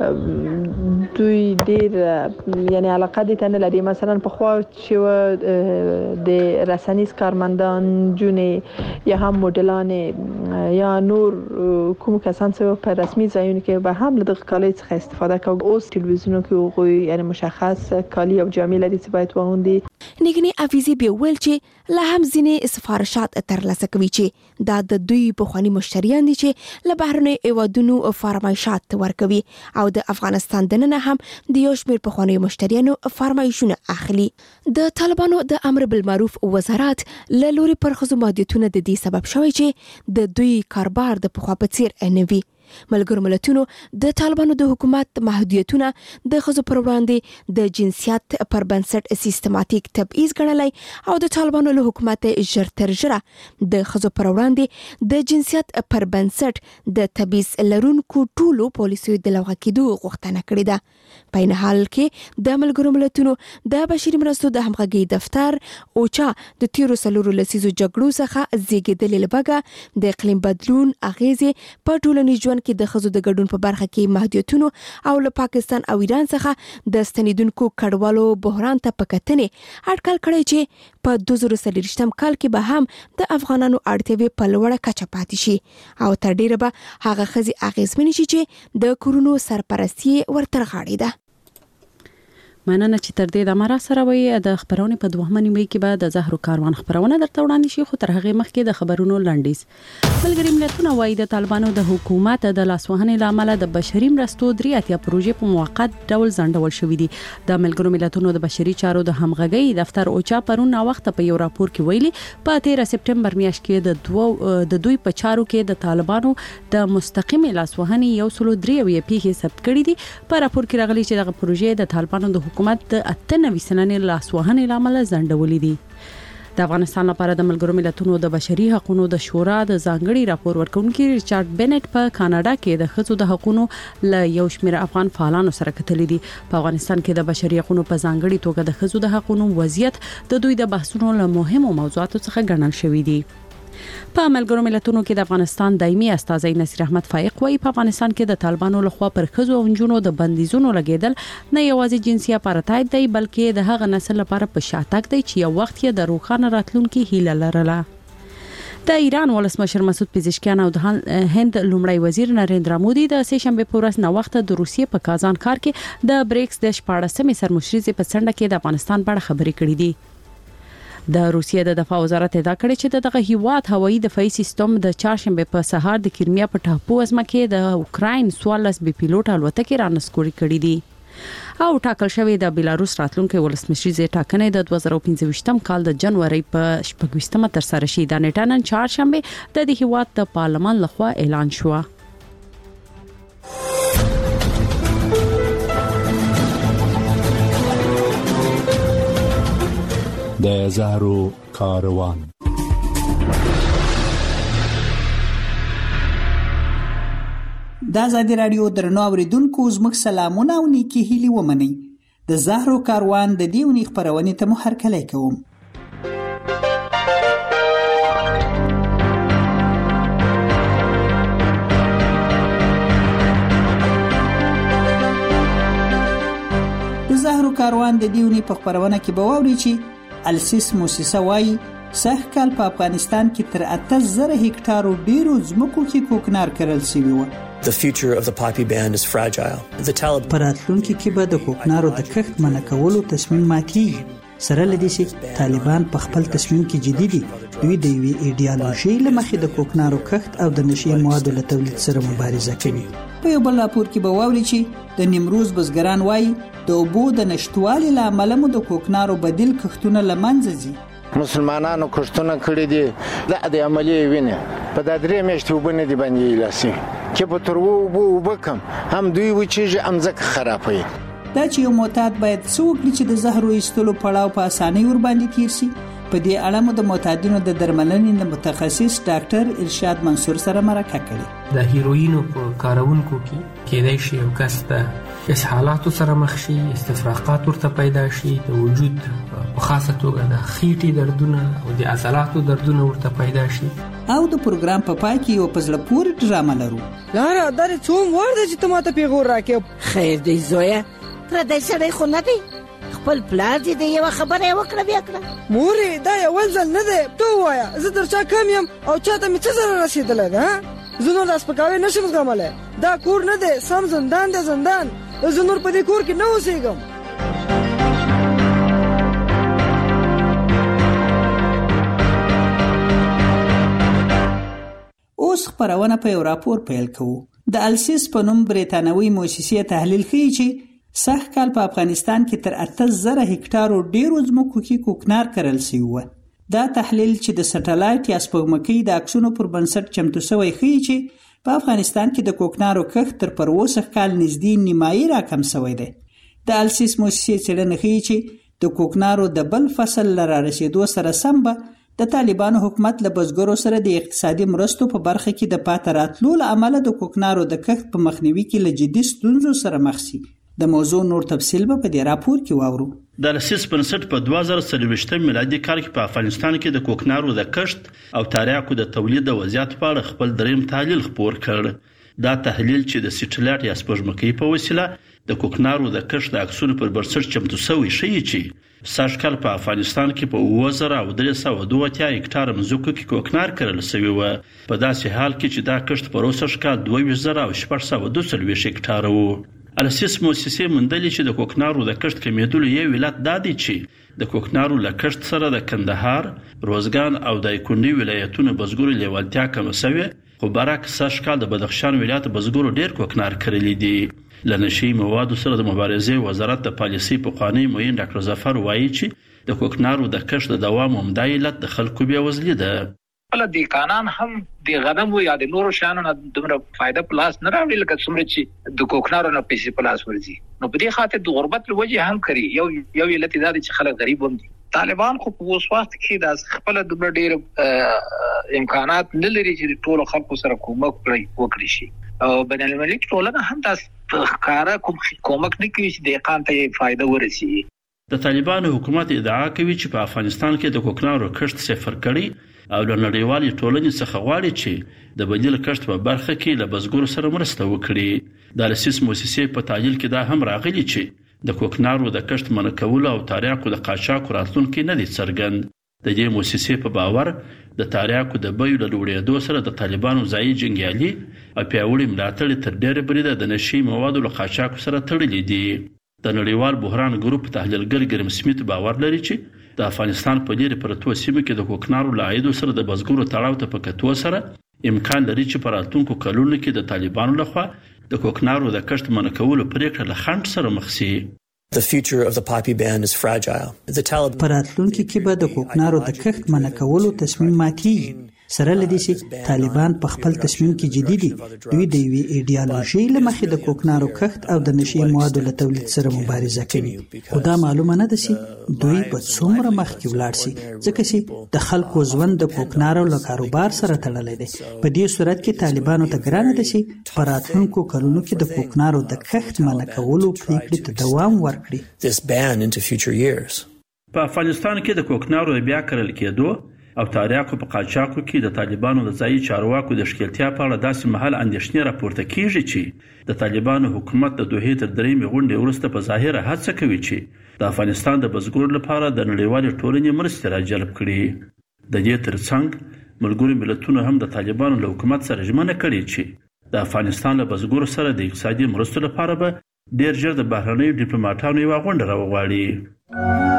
دوی ډیر یعنی علاقه دي ته نه لري مثلا په خو چې د رسنیز کارمندان جونې یا هم مدلان یا نور کوم کسان چې په رسمي ځایونو کې به هم له دغه کالي څخه استفاده کوي. اوس تلویزیونو کې هغوی یعنی مشخص کالي او جامې لري چې باید واغوندي. نګنی افیزي به ویل چې له هم ځینې سفارشات ترلاسه کوي چې دا د دوی په خواني مشتریان دي چې له بهرنۍ ایوادونو فرمایشات ورکوي او د افغانستان دننه هم د یو شمېر په خواني مشتریانو فرمایشونه اخلي. د طالبانو د امر بالمعروف وزارت له لوري پر خصوصي محدودیتونه د دې سبب شوی چې د دوی کاربار د پخوا په څیر نه وي. ملګرو ملتونو د طالبانو د حکومت محدودیتونه د ښځو پر وړاندې د جنسیت پر بنسټ سیستماتیک تبعیض ګڼلای او د طالبانو له حکومت ژر تر ژره د ښځو پر وړاندې د جنسیت پر بنسټ د تبعیض لرونکو ټولو پالیسیو د لغوه کېدو غوښتنه کړې ده. په این حال کې د ملګرو ملتونو د بشري مرستو د همغږي دفتر اوچا د تیرو څلورو لسیزو جګړو څخه زیږیدلې لبګه د اقلیم بدلون اغیزې په ټولنیز ژوند کې د ښځو د ګډون په برخه کې محدودیتونو او له پاکستان او ایران څخه د ستنیدونکو کډوالو بحران ته په کتنې اټکل کړی چې په دوه زره څلوېښتم کال کې به هم د افغانانو اړتیاوې په لوړه کچه پاتې شي او تر ډیره به هغه ښځې اغیزمنې شي چې د کورونو سرپرستي ورتر غاړي ده. مننه چې تر دې د مرا سره وي. د خبرونې په دوهمه نیمه کې به د زهرو کاروان خبرونه درته وړاندې شي، خو تر هغه مخکې د خبرونو لنډیز. ملګری ملتونه وايي د طالبانو د حکومت د لاسوهنې لامل د بشري مرستو درې اتیا پروژې په موقت ډول ځنډول شوې دي. د ملګرو ملتونو د بشري چارو د همغږي دفتر اوچا پرون وخت په یو راپور کې ویلي په تیره سپټمبر میاشت کې د دوه د دوی په چارو کې د طالبانو د مستقیم لاسوهنې یو سل درې پیښې ثبت کړې دي. په راپور کې راغلي چې دغه پروژې د طالبانو د حکومت د اتنوي سننې لاسوهنې لامل ځنډولې دي. د افغانستان لپاره د ملګرو ملتونو د بشري حقوقو د شورا د ځانګړي راپور ورکونکي ریچارډ بنټ په کاناډا کې د ښځو د حقوقو له یو شمېر افغان فعالانو سره کتلې دي. په افغانستان کې د بشري حقوقو په ځانګړي توګه د ښځو د حقوقو وضعیت د دوی د بحثونو له مهمو موضوعاتو څخه ګڼل شوی دی. په ملګرو ملتونو کې د افغانستان دایمي استازی نصیر احمد فائق وايي په افغانستان کې د طالبانو لخوا پر ښځو او نجونو د بندیزونو لګیدل نه یوازې جنسي اپارټایډ دی بلکې د هغه نسل لپاره په شاتګ دی چې یو وخت یې د روښانه راتلونکي هیله لرله. د ایران ولسمشر مسعود پزشکیان او د هند لومړی وزیر نریندرا مودي د سه شنبه په ورځ نو وخت د روسیې په کازان ښار کې د بریکس د شپاړسمې سرمشرۍ په څنډه کې د افغانستان په اړه خبرې کړې دي. د روسیې د دفاع وزارت ادعا کړې چې دغه هیواد هوایي دفاعي سیستم د چهارشنبه په سهار د کرمیا په ټاپو ازمکه د اوکراین سوالس بي پیلوټ الوتکې رانسکوري کړې دي او ټاکل شوی د بیلاروس راتلونکي ولسمشرۍ ټاکنې د دوه زره پنځه کال د جنوري په شپږمه تر سره شي. د نیټه نن چهارشنبه د دې هیواد د پارلمان لخوا اعلان شو. د زهرو کاروان. د ازادي رادیو درنو اوریدونکو زموږ سلامونه او نیکی هیلي ومنئ. د زهرو کاروان د دې ونې خبرونې ته مو هرکلی کوم. د زهرو کاروان د دې ونې په خبرونه کې به واورئ چې السیس موسسه وايي سږ کال په افغانستان کې تر اته زره هکټارو ډیرو ځمکو کې کوکنار کرل شوی و. The future of the poppy band is fragile. The Taliban پر راتلونکي کې به د کوکنارو د کښت منع کولو تصمیم ماتېږي. سره لدې چې طالبان په خپل تصمیم کې جدي دي. دوی د یوې ایډیالوژي له مخې د کوکنارو کښت او د نشي موادو له تولید سره مبارزه کوي. په یو بل راپور کې به واوري چې د نیمروز بزګران وایي د اوبو د نشټوالي له امله مو د کوکنارو بدیل کښتونه له منځه ځي. مسلمانانو کښتونه کړي دي دا د عملی وینه په د درې میاشتې اوبه نه دي باندې لاسي چې په تر اوبو اوبه کم هم دوی وچیږي هم ځکه خرابوي. دا چې یو معتاد باید څه وکړي چې د زهرو ایستلو پړاو په اسانۍ ور باندې تیر شي. په دې اړه مو د معتادینو د درملنې متخصص ډاکټر ارشاد منصور سره مرکه کړې. د هیروینو په کارونکو کې کېدای شي یو کس ته اسهالاتو سره مخ شي، استفراقات ورته پیدا شي، د وجود په خاصه توګه د خېټې دردونه او د عضلاتو دردونه ورته پیدا شي. او د پروګرام په پای کې یو پزله پورې ډرامه لرو. لاره دا څوم ورده چې ته ماته پیغور راکې. خیر دی زویا، پردی سړی خو نه دی، خپل پلار دې د یو خبره وکړه بیا کړه مورې دا یو ځل نه دی تو وایا زه در چا کم یم او چاته مې څه ضرر رسیدلی ده زه نور داس پکاوی نشم زغملی دا کور نه دی سم زندان دی زندان زه نور په دې کور کې نه اوسېږم اوس خبرونه په یو راپور پیل کوو د السیس په نوم بریتانوي مؤسسې تحلیل کوي چې سږ کال په افغانستان کې تر اته زره هکټارو ډیرو ځمکو کې کوکنار کرل شوی و دا تحلیل چې د سټلایټ یا سپوږمکۍ د عکسونو پر بنسټ چمتو شوی ښیي چې په افغانستان کې د کوکنارو کښت تر پر اوسه کال نږدې نیمایي راکم شوی دی د السیس مؤسسې څېړنه ښیي چې د کوکنارو د بل فصل له رارسېدو سره سم به د طالبانو حکومت له بزګرو سره د اقتصادي مرستو په برخه کې د پاتې راتلو له امله د کوکنارو د کښت په مخنیوي کې له جدي ستونزو سره مخ شي د موضوع نور تفصیل به په دې راپور کې واورو د السیس بنسټ په دوه زره څلوېښت میلادي کال کې په افغانستان کې د کوکنارو د کښت او تریاکو د تولید د وضعیت په اړه خپل دریم تحلیل خپور کړ دا تحلیل چې د سټلایټ یا سپوږمکۍ په وسیله د کوکنارو د کښت د عکسونو پر بنسټ چمتو شوی ښیي چې سږ کال په افغانستان کې په اووه زره او درې سوه دوه اتیا هکټاره مځکو کې کوکنار کرل شوی و په داسې حال کې چې دا کښت په اوسه کال دوه ویشت زره او شپږ سوه دوه څلوېښت هکټاره و السیس مؤسسې موندلې چې د کوکنارو د کښت کمیدلو یو علت دا دی چې د کوکنارو له کښت سره د کندهار، روزګان او دایکنډي ولایتونو بزګرو لیوالتیا کمه شوې خو برعکس سږ کال د بدخشان ولایت بزګرو ډیر کوکنار کرلی دي له نشي موادو سره د مبارزې وزارت د پالیسي پخوانی معین ډاکټر ظفر وایي چې د کوکنارو د کښت د دوام همدا علت د خلکو بېوزلي ده بل د قانون هم د غنمو یا د نورو شیانو نه دومره فائدہ پلاس نه راوړي لکه څومره چې د کوکنارو نه پیسې پلاس ورځي نو په دې خاطر د غربت لوجه هم کوي یو یو علت دا چې خلک غریب هم دي طالبان خو په اوس وخت کې د خپل دومره ډیر امکانات نه لري چې ټول خلکو سره کومک وکړي شي او بین المللي ټولنه هم تاسو کارا کوم کومک نه کوي چې د اقامت ته فائدہ ورسي د طالبانو حکومت ادعا کوي چې په افغانستان کې د کوکنارو کښت صفر کړي او د نړیوالې ټولنې څخه غواړي چې د بدیل کښت په برخه کې له بزګرو سره مرسته وکړي د السیس مؤسسې په تحلیل کې دا هم راغلي چې د کوکنارو د کښت منع کول او تریاکو د قاچاق راتلونکي نه دي څرګند د دې مؤسسې په باور د تریاکو د بیو له لوړېدو سره د طالبانو ځایي جنګیالي او پیاوړي ملاتړ تر ډېره بریده د نشي موادو له قاچاقو سره تړلي دي د نړیوال بحران ګروپ تحلیلګر ګرم سمیت باور لري چې د افغانستان په لري پرتو سیمو کې د کوکنارو له عایدو سره د بزګرو تړاو ته په کتو سره امکان لري چې په راتلونکو کلونو کې د طالبانو لخوا د کوکنارو د کښت منع کولو پریکړه له خنډ سره مخ شي The future of the poppy ban is fragile. The Taliban په راتلونکي کې به د کوکنارو د کښت منع کولو تصمیم ماتېږي سره لدی چې طالبان په خپل تصمیم کې جدي دي دوی د یوې ایډیالوژي له مخې د کوکنارو کښت او د نشي موادو له تولید سره مبارزه کوي خو دا معلومه نه ده چې دوی به څومره مخکې ولاړ شي ځکه چې د خلکو ژوند د کوکنارو له کاروبار سره تړلی دی په دې صورت کې طالبانو ته ګرانه ده چې په راتلونکو کلونو کې د کوکنارو د کښت منع کولو پریکړې ته دوام ورکړي this ban into future years. په افغانستان کې د کوکنارو بیا کرل کېدو او تاریاکو په قاچاقو کې د طالبانو د ځایي چارواکو د ښکېلتیا په اړه داسې مهال اندېښنې راپورته کیږي چې د طالبانو حکومت د دوحې تر درېیمې غونډې وروسته په ظاهره هڅه کوي چې د افغانستان د بزګرو لپاره د نړیوالې ټولنې مرستې راجلب کړي د دې ترڅنګ ملګرو ملتونو هم د طالبانو له حکومت سره ژمنه کړې چې د افغانستان له بزګرو سره د اقتصادي مرستو لپاره به ډېر ژر د بهرنیو ډیپلوماټانو یوه غونډه راوغواړي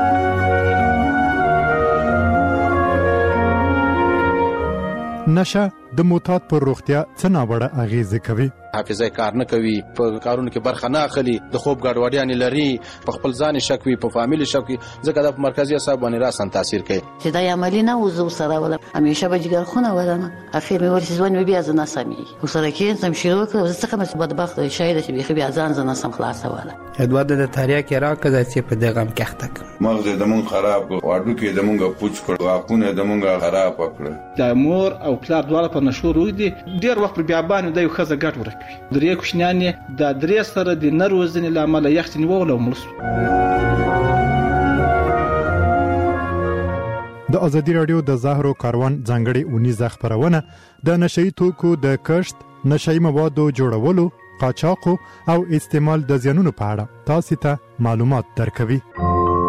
نشه د موتات پر روغتیا څه ناوړه اغیزه کوي حافظه کار نه کوي په کارونو کې برخه نه اخلي د خوب ګډوډیان لري په خپل ځان شک وي په فامیل شک وي ځکه د مرکزی اعصاب باندې راسن تاثیر کوي چې دا عملی نه وزو سره ولا همیشه به جګر خونه ولنه اخر مې ورسې ځوان بیا زنه سمي وسره کې سم شروع کړ زه څنګه مې بدبخت شاید چې بيخي بیا ځان زنه سم خلاص ولا ادوار د تاریا کې راکړه چې په دغه مکحتک مغز د مون خراب واډو کې د مونږه پوچ کړ واقونه د مونږه خراب کړ د مور او پلار دواړه په نشو روي دي ډیر وخت بیا باندې د یو خزه ګټ ورکوي درې کوشنیان د درې سره د نروزنې لامل یختنی وغلو ملس د ازادي رادیو د زهرو کاروان ځانګړي اونیزه خبرونه د نشئی توکو د کښت نشئی موادو جوړولو قاچاقو او استعمال د زیانونو په اړه تاسو ته معلومات درکوي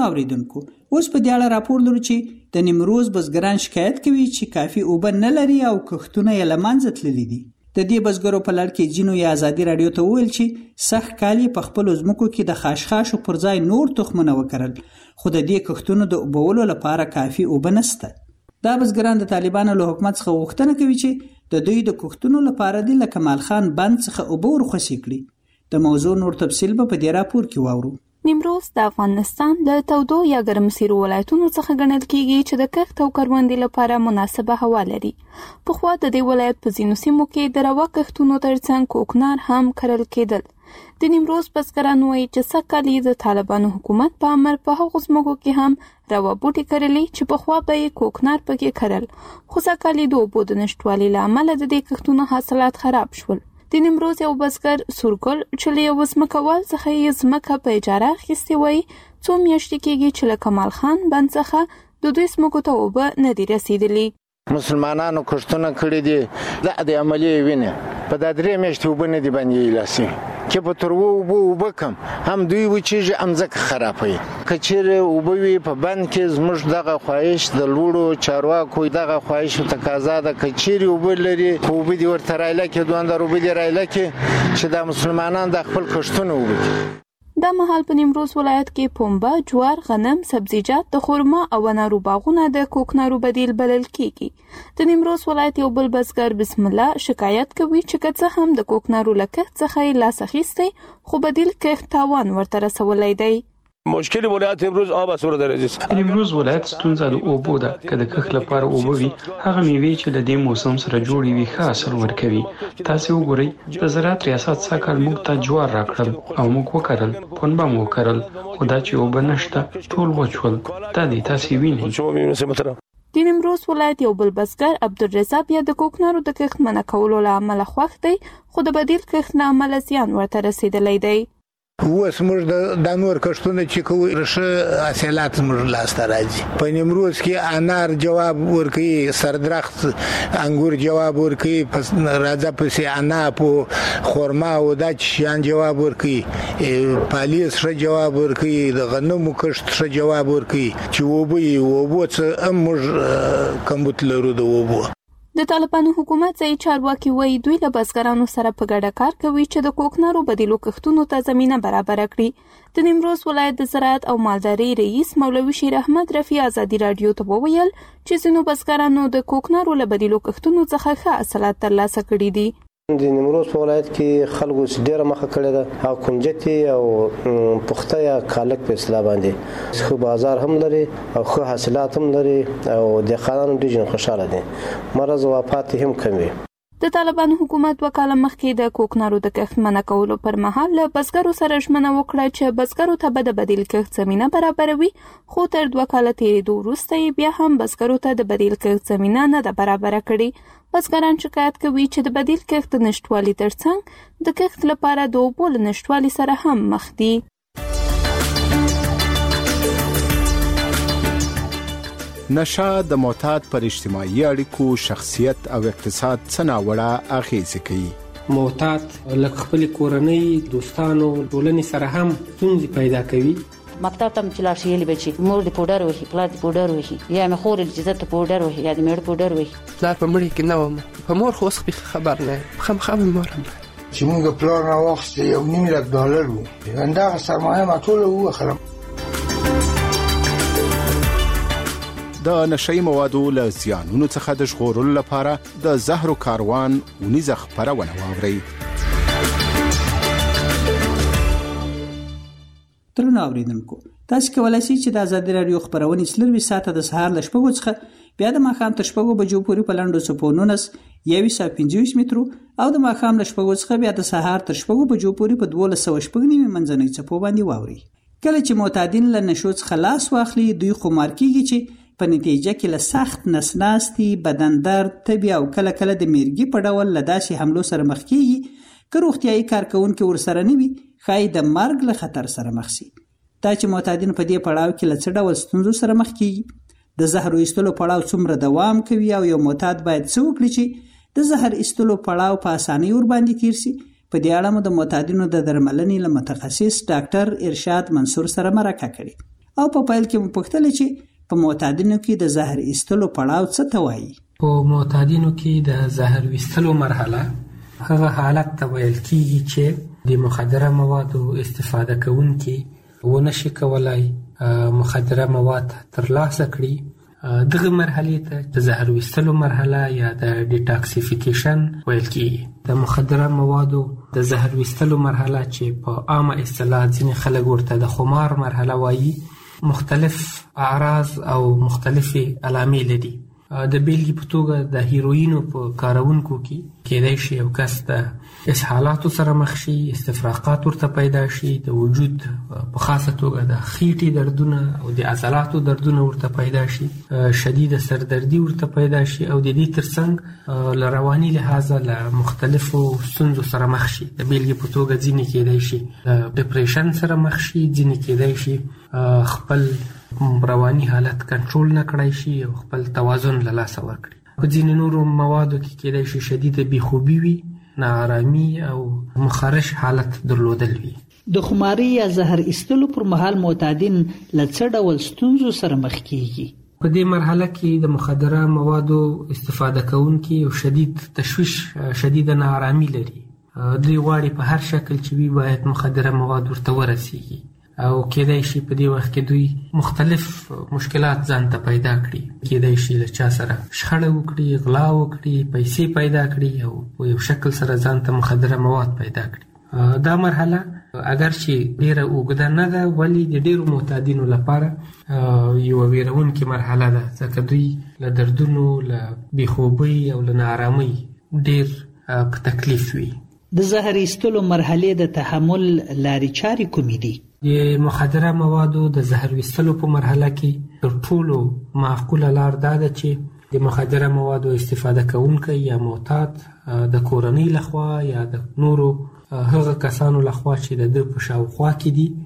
اوریدونکو اوس په دې اړه راپور لرو چې د نیمروز بزګران شکایت کوي چې کافي اوبه نه لري او کښتونه یې له منځه تللي دي. د دې بزګرو په لړ کې ځینو یې ازادي راډیو ته وویل چې سخت کال یې په خپلو ځمکو کې د خاشخاشو پر ځای نور تخمونه وکرل، خو د دې کښتونو د اوبولو لپاره کافي اوبه نشته. دا بزګران د طالبانو له حکومت څخه غوښتنه کوي چې د دوی د کښتونو لپاره د کمال خان بند څخه اوبه ورخصي کړي. د موضوع نور تفصیل به په دې راپور کې واورو. نیمروز د افغانستان د تودو یا ګرمسیرو ولایتونو څخه ګڼل کیږي چې د کښت او کروندې لپاره مناسبه هوا لري. پخوا د دې ولایت په ځینو سیمو کې د روا کښتونو ترڅنګ کوکنار هم کرل کېدل. د نیمروز بزګران وایي چې سږکال د طالبانو حکومت په امر په هغو ځمکو کې هم روا بوټي کرلي چې پخوا به یې کوکنار پکې کرل، خو سږکال د اوبو د نشتوالي له امله د دې کښتونو حاصلات خراب شول. د نیمروز یو بزګر سورګل چې له یو ځمکوال څخه یې ځمکه په اجاره اخیستې وای، څو میاشتې کېږي چې له کمال خان بند څخه د دوی ځمکو ته اوبه نه دي رسیدلي. مسلمانانو کښتونه کړي دي، دا د عملي وینه په دا درې میاشتې اوبه نه دي باندې لاسي کې په تر اوبه اوبه کم هم دوی وچیږي هم ځکه خرابوي. که چیرې اوبه وي په بند کې زموږ دغه خواهش د لوړو چارواکو دغه خواهش تقاضا ده که چیرې اوبه لري اوبه دي ورته رایله کې دوندر اوبه دي رایله کې چې د مسلمانان د خپل کښتونه اوبه دي. دا مهال په نیمروز ولایت کې پنبه، جوار، غنم، سبزیجات، د خرما او انارو باغونه د کوکنارو بدیل بلل کیږي. د نیمروز ولایت یو بل بزګر بسم الله شکایت کوي چې که څه هم د کوکنارو له کښت څخه یې لاس اخیستی، خو بدیل کښت تاوان ورته رسولی دی. مشکل ولایت امروز آب از صورت عزیز امروز ولایت ستونزه د اوبو ده. که د کښت لپاره اوبه وي، هغه میوې چې له دې موسم سره جوړې وي ښه حاصل ورکوي. تاسې وګورئ د زراعت ریاست سږکال موږ ته جوار راکړل او موږ وکرل، پنبه مو وکرل، خو دا چې اوبه نشته ټول وچول. دا دی تاسې وینئ. د نیمروز ولایت یو بل بزګر عبدالرضا بیا د کوکنارو د کښت منع کولو له امله خوښ دی، خو د بدیل کښت له امله زیان ورته رسیدلی دی. اوس موږ د نور کښتونه چې کوو ښه حاصلات زموږ لاسته راځي. په نیمروز کې انار جواب ورکوي، سردرخت انګور جواب ورکوي، راځه پسې عناب او خرما او دا شیان جواب ورکوي، پالیس ښه جواب ورکوي، د غنمو کښت ښه جواب ورکوي چې اوبه یې اوبو څه هم موږ کمبود لرو د اوبو. د طالبانو حکومت ځای چارواکي وایي دوی له بزګرانو سره په ګډه کار کوي چې د کوکنارو بدیلو کښتونو ته زمینه برابره کړي. د نیمروز ولایت د زراعت او مالدارۍ رئیس مولوي شیر احمد رفیع ازادي راډیو ته وویل چې ځینو بزګرانو د کوکنارو له بدیلو کښتونو څخه ښه حاصلات ترلاسه کړي دي. د نیمروز په ولایت کې خلکو ډیره مخه کړې ده او کنجتي او پخته یا کالک په اصطلاح باندې خو بازار هم لري او خو حاصلات هم لري او د خانانو ډیر خوشاله دي، مرز او وفات هم کم وي. د طالبانو حکومت وکاله مخکې د کوکنارو د کښت منع کولو پر مهال له بزګرو سره ژمنه وکړه چې بزګرو ته به د بدیل کښت زمینه برابروي، خو تر دوه کاله تېرېدو وروسته بیا هم بزګرو ته د بدیل کښت زمینه نه ده برابره کړې. بزګران شکایت کوي چې د بدیل کښت د نشتوالي ترڅنګ د کښت لپاره د اوبو له نشتوالي سره هم مخ دي. نشه د معتاد پر اجتماعي اړیکو، شخصیت او اقتصاد څه ناوړه اغیزې کوي. معتاد لکه خپل کورنۍ، دوستانو، ټولنې سره هم ستونزې پیدا کوي. مکتب ته چې لاړ شي یلی بچي مور دې پوډر وهي، پلار دې پوډر وهي، یا مې خور دې چې زه ته پوډر وهي، یا دې مېړه پوډر وهي. پلار په مړي کې نه وم، په مور خو اوس خبر نه یم، خامخا مې مور هم چې موږ پلار نه واخیستې یو نیم لک ډالر وو، همدغه سرمایه ما ټوله ووخلم. د نشئی موادو له زیانونو څخه د ژغورلو لپاره د زهرو کاروان ونیزه خپرونه واورئ. درنو اوریدونکو، تاسو کولای شئ چې د ازادي راډیو خبرونه سلوي ساعته د سهار ل شپږو څخه بیا د ماښام تر شپږو بجو پورې په لاندو سپونونس یوه سل پنځه مترو او د ماښام ل شپږو څخه بیا د سهار تر شپږو بجو پورې په دوه سوه شپږ نیمه منځنۍ چپو باندې واوري. کله چې معتادین له نشو څخه لاس واخلي، دوی خمار کیږي چې په نتیجه کې له سخت نسناستي، بدن درد، تبي او کله کله د میرګي په ډول له داسې حملو سره مخ کیږي که روغتیايي کارکونکو ورسره نه وي، ښایي د مرګ له خطر سره مخ شي. دا چې معتادین په دې پړاو کې له څه ډول ستونزو سره مخ کیږي، د زهر ایستلو پړاو څومره دوام کوي او یو معتاد باید څه وکړي چې د زهر ایستلو پړاو په اسانۍ ور باندې تیر شي، په دې اړه مو د معتادینو د درملنې له متخصص ډاکټر ارشاد منصور سره مرکه کړې. او په پیل کې مو پوښتل چې په معتادینو کې د زهر ایستلو پړاو څه ته وایي؟ په معتادینو کې د زهر ایستلو مرحله هغه حالت ته ویل کیږي چې د مخدره موادو استفاده کوونکي ونشي کولای مخدره مواد ترلاسه کړي. دغه مرحله ته د زهر ایستلو مرحله یا د ډیټاکسیفیکیشن ویل کیږي. د مخدره موادو د زهر ایستلو مرحله چې په عامه اصطلاح ځینې خلک ورته د خمار مرحله وایي مختلف اعراض او مختلفې علامې لري. د بیلګې په توګه د هیروینو په کارونکو کې کېدای شي یو کس د اسهالاتو سره مخ شي، استفراقات ورته پیدا شي، د وجود په خاصه توګه د خېټې دردونه او د عضلاتو دردونه ورته پیدا شي، شدید سردردي ورته پیدا شي او د دې ترڅنګ له رواني لحاظه له مختلفو ستونزو سره مخ شي. د بیلګې په توګه ځینې کېدای شي د ډیپریشن سره مخ شي، ځینې کېدای شي خپل رواني حالت کنټرول نه کړای شي او خپل توازن له لاسه ورکړي. په ځینې نورو موادو کې کېدای شي شدید بېخوبي وي، ناارامي او مخرش حالت درلودل وي. د خماري یا زهر ایستلو پر مهال معتادین له څه ډول ستونزو سره مخ کیږي؟ په دې مرحله کې د مخدره موادو استفاده کوونکي او شدید تشویش، شدید ناارامي لري. دوی غواړي په هر شکل چې وي باید مخدره مواد ورته ورسیږي او کېدای شي په دې وخت کې دوی مختلف مشکلات ځان ته پیدا کړي. کېدای شي له چا سره شخړه وکړي، غلا وکړي، پیسې پیدا کړي او په یو شکل سره ځان ته مخدره مواد پیدا کړي. دا مرحله اگر چې ډیره اوږده نه ده ولی د ډیرو معتادینو لپاره یو ویرونکې مرحله ده، ځکه دوی له دردونو، له بېخوبۍ او له ناارامۍ ډیر په تکلیف وي. د زهر ایستلو مرحله د تحمل لارې چارې کومې دي؟ د مخدره موادو د زهر ایستلو په مرحله کې تر ټولو معقوله لار دا ده چې د مخدره موادو استفاده کوونکی یا معتاد د کورنۍ لخوا یا د نورو هغه کسانو لخوا چې د ده په شاوخوا کې دي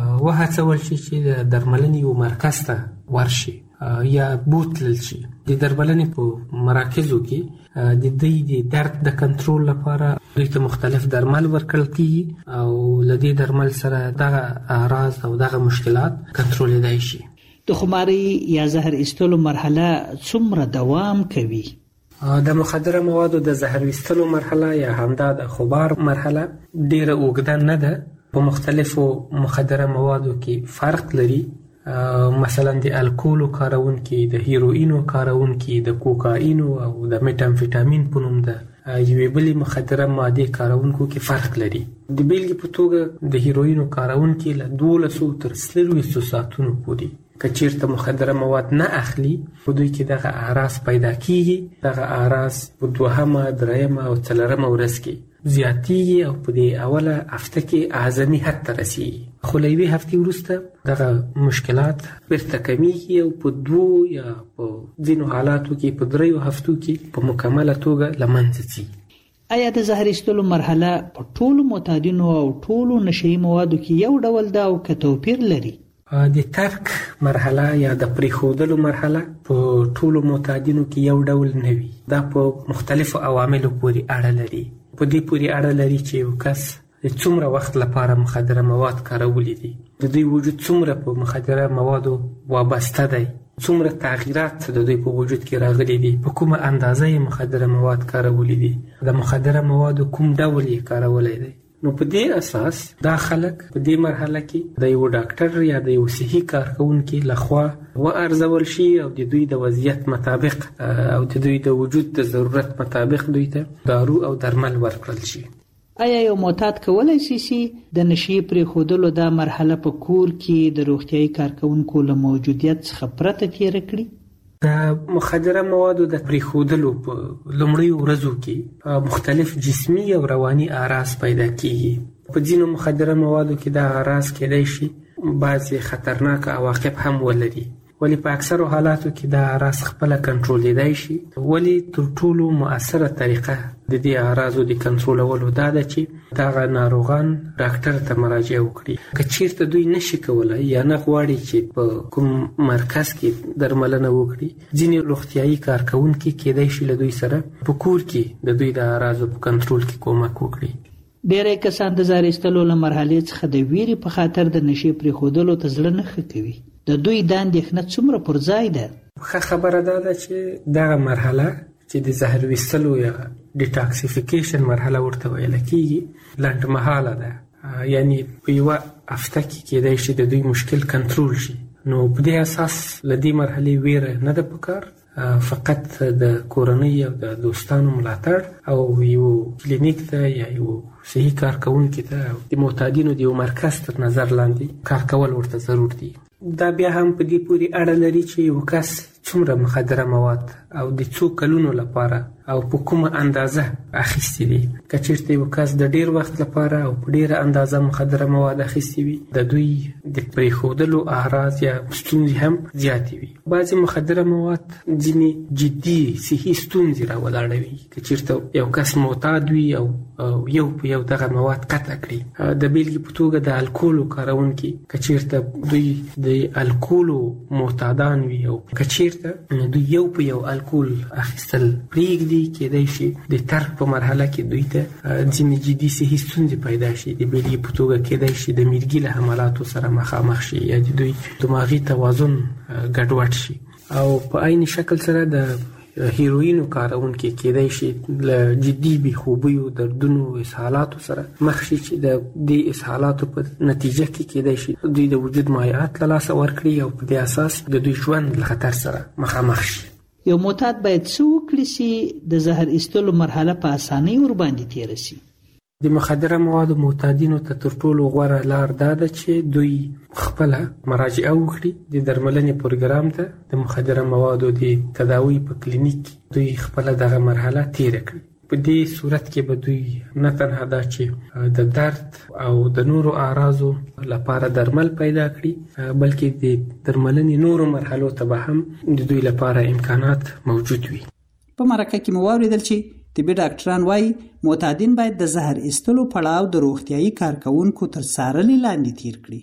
وهڅول شي چې د درملنې یو مرکز ته ورشي یا بوتلل شي. د درملنې په مراکزو کې د دوی د درد د کنټرول لپاره دوی ته مختلف درمل ورکړل کیږي او له دې درمل سره دغه اعراض او دغه مشکلات کنټرولېدای شي. د خماري یا زهر ایستلو مرحله څومره دوام کوي؟ د مخدره موادو د زهر ایستلو مرحله یا همدا د خمار مرحله ډیره اوږده نه ده. په مختلفو مخدره موادو کې فرق لري. مثلا د الکولو کارونکي، د هیروینو کارونکي، د کوکاینو او د میټامفیټامین په نوم د یوې بلې مخدره مادې کارونکو کې فرق لري. د بیلګې په توګه د هیروینو کارونکي له دولسو تر څلوېښتو ساعتونو پورې که چیرته مخدره مواد نه اخلي په دوی کې دغه اعراض پیدا کیږي. دغه اعراض په دوهمه، درېیمه او څلورمه ورځ کې زیاتیږي او په دې اوله هفته کې اعظمي حد ته رسیږي. خو له یوې هفتې وروسته دغه مشکلات بیرته کمیږي او په دوو یا په ځینو حالاتو کې په دریو هفتو کې په مکمله توګه له منځه ځي. آیا د زهر ایستلو مرحله په ټولو معتادینو او ټولو نشهیي موادو کې یو ډول ده او که توپیر لري؟ د ترک مرحله یا د پریښودلو مرحله په ټولو معتادینو کې یو ډول نه وي. دا په مختلفو عواملو پورې اړه لري. په دې پورې اړه لري چې یو کس د څومره وخت لپاره مخدره مواد کارولی دي، د دوی وجود څومره په مخدره موادو وابسته دی، څومره تغییرات د دوی په وجود کې راغلي دي، په کومه اندازه یې مخدره مواد کارولی دي، د مخدره موادو کوم ډول یې کارولی دی. نو په دې اساس دا خلک په دې مرحله کې د یو ډاکټر یا د یو صحي کارکونکي لخوا وارزول شي او د دوی د وضعیت مطابق او د دوی د وجود د ضرورت مطابق دوی ته دارو او درمل ورکړل شي. آیا یو معتاد کولی شي چې د نشي پرېښودلو دا مرحله په کور کې د روغتیايي کارکونکو له موجودیت څخه پرته تېره کړي؟ د مخدره موادو د پرېښودلو په لومړیو ورځو کې مختلف جسمي او رواني اعراض پیدا کیږي. په ځینو مخدره موادو کې دا اعراض کېدای شي بعضې خطرناک عواقب هم ولري، ولی په اکثرو حالاتو کې دا اعراض خپله کنټرولېدای شي. ولی تر ټولو مؤثره طریقه د دې اعراضو د کنټرولولو دا ده چې دغه ناروغان ډاکټر ته مراجعه وکړي. که چیرته دوی نشي کولی یا نه غواړي چې په کوم مرکز کې درملنه وکړي، ځینې روغتیایي کارکوونکي کېدای شي له دوی سره په کور کې د دوی د اعراضو په کنټرول کې کومک وکړي. ډېری کسان د زهر ایستلو له مرحلې څخه د ویرې په خاطر د نشې پرېښودلو ته زړه نه ښه کوي. د دوی دا اندېښنه څومره پر ځای ده؟ ښه خبره دا ده چې دغه مرحله چې د زهر ویستلو یا ډیټاکسیفیکیشن مرحله ورته ویل کېږي لنډمهاله ده، یعنی په یوه هفته کې کېدای شي د دوی مشکل کنټرول شي. نو په دې اساس له دې مرحلې ویره نه ده پکار، فقط د کورنۍ او د دوستانو ملاتړ او یو کلینیک ته یا یو صحي کارکوونکي ته د معتادینو د یو مرکز تر نظر لاندې کار کول ورته ضرور دي. دا بیا هم په دې پورې اړه لري چې یو کس څومره مخدره مواد او د څو کلونو لپاره او په کومه اندازه اخیستي دي. که چېرته یو کس د ډېر وخت لپاره او په ډېره اندازه مخدره مواد اخیستي وي، د دوی د پرېښودلو اعراض یا ستونزې هم زیاتې وي. بعضې مخدره مواد ځینې جدي صحي ستونزې راولاړوي. که چېرته یو کس معتاد وي او یو په یو دغه مواد قطع کړي، د بیلګې په توګه د الکولو کارونکي که چېرته دوی د الکولو معتادان وي او که چېرته دوی یو په یو الکول اخیستل پرېږدي، کېدای شي د ترک په مرحله کې دوی ته ځینې جدي صحي ستونزې پیدا شي. د بیلګې په توګه کېدای شي د میرګي له حملاتو سره مخامخ شي یا د دوی دماغي توازن ګډوډ شي. او په عین شکل سره د هیروینو کارونکي کېدای شي له جدي بېخوبیو، دردونو، اسهالاتو سره مخ شي چې د دې اسهالاتو په نتیجه کې کېدای شي دوی د وجود مایعات له لاسه ورکړي او په دې اساس د دوی ژوند له خطر سره مخامخ شي. یو معتاد باید څه وکړي چې د زهر ایستلو مرحله په اسانۍ ورباندې تېره شي؟ د مخدره موادو معتادینو ته تر ټولو غوره لار دا ده چې دوی خپله مراجعه وکړي د درملنې پروګرام ته. د مخدره موادو د تداوی په کلینیک دوی خپله دغه مرحله تېره کړي. په دې صورت کې به دوی نه تنها دا چې د درد او د نورو اعراضو لپاره درمل پیدا کړي، بلکې د درملنې نورو مرحلو ته به هم د دوی لپاره امکانات موجود وي. په مرکه کې مو واورېدل چې طبي ډاکټران وایي معتادین باید د زهر ایستلو پړاو د روغتیایي کارکوونکو تر څارنې لاندې تیر کړي.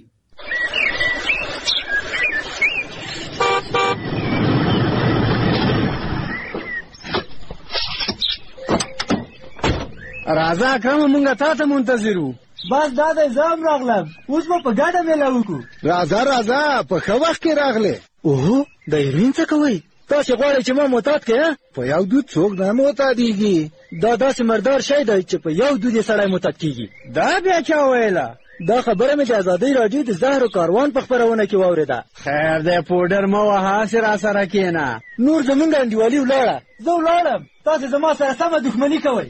راځه اکرم، مونږ تا ته منتظر وو. بس دا دی زه هم راغلم، اوس به په ګډه میله وکړو. راځه راځه، په ښه وخت کې راغلې. اوهو د هیروین څه کوئ؟ تاسې غواړئ چې ما معتاد کړې؟ په یو دود څوک نه معتادېږي. دا داسې مردار شی دی چې په یو دود یې سړی معتاد کېږي. دا بیا چا ویله؟ دا خبره مې د ازادۍ راډیو د زهرو کاروان په خپرونه کې واورېده. خیر دی، پوډر مه وهه، هسې راسره کښېنه. نور زمونږ انډیوالي ولاړه. زه ولاړم، تاسې زما سره سمه دښمني کوئ.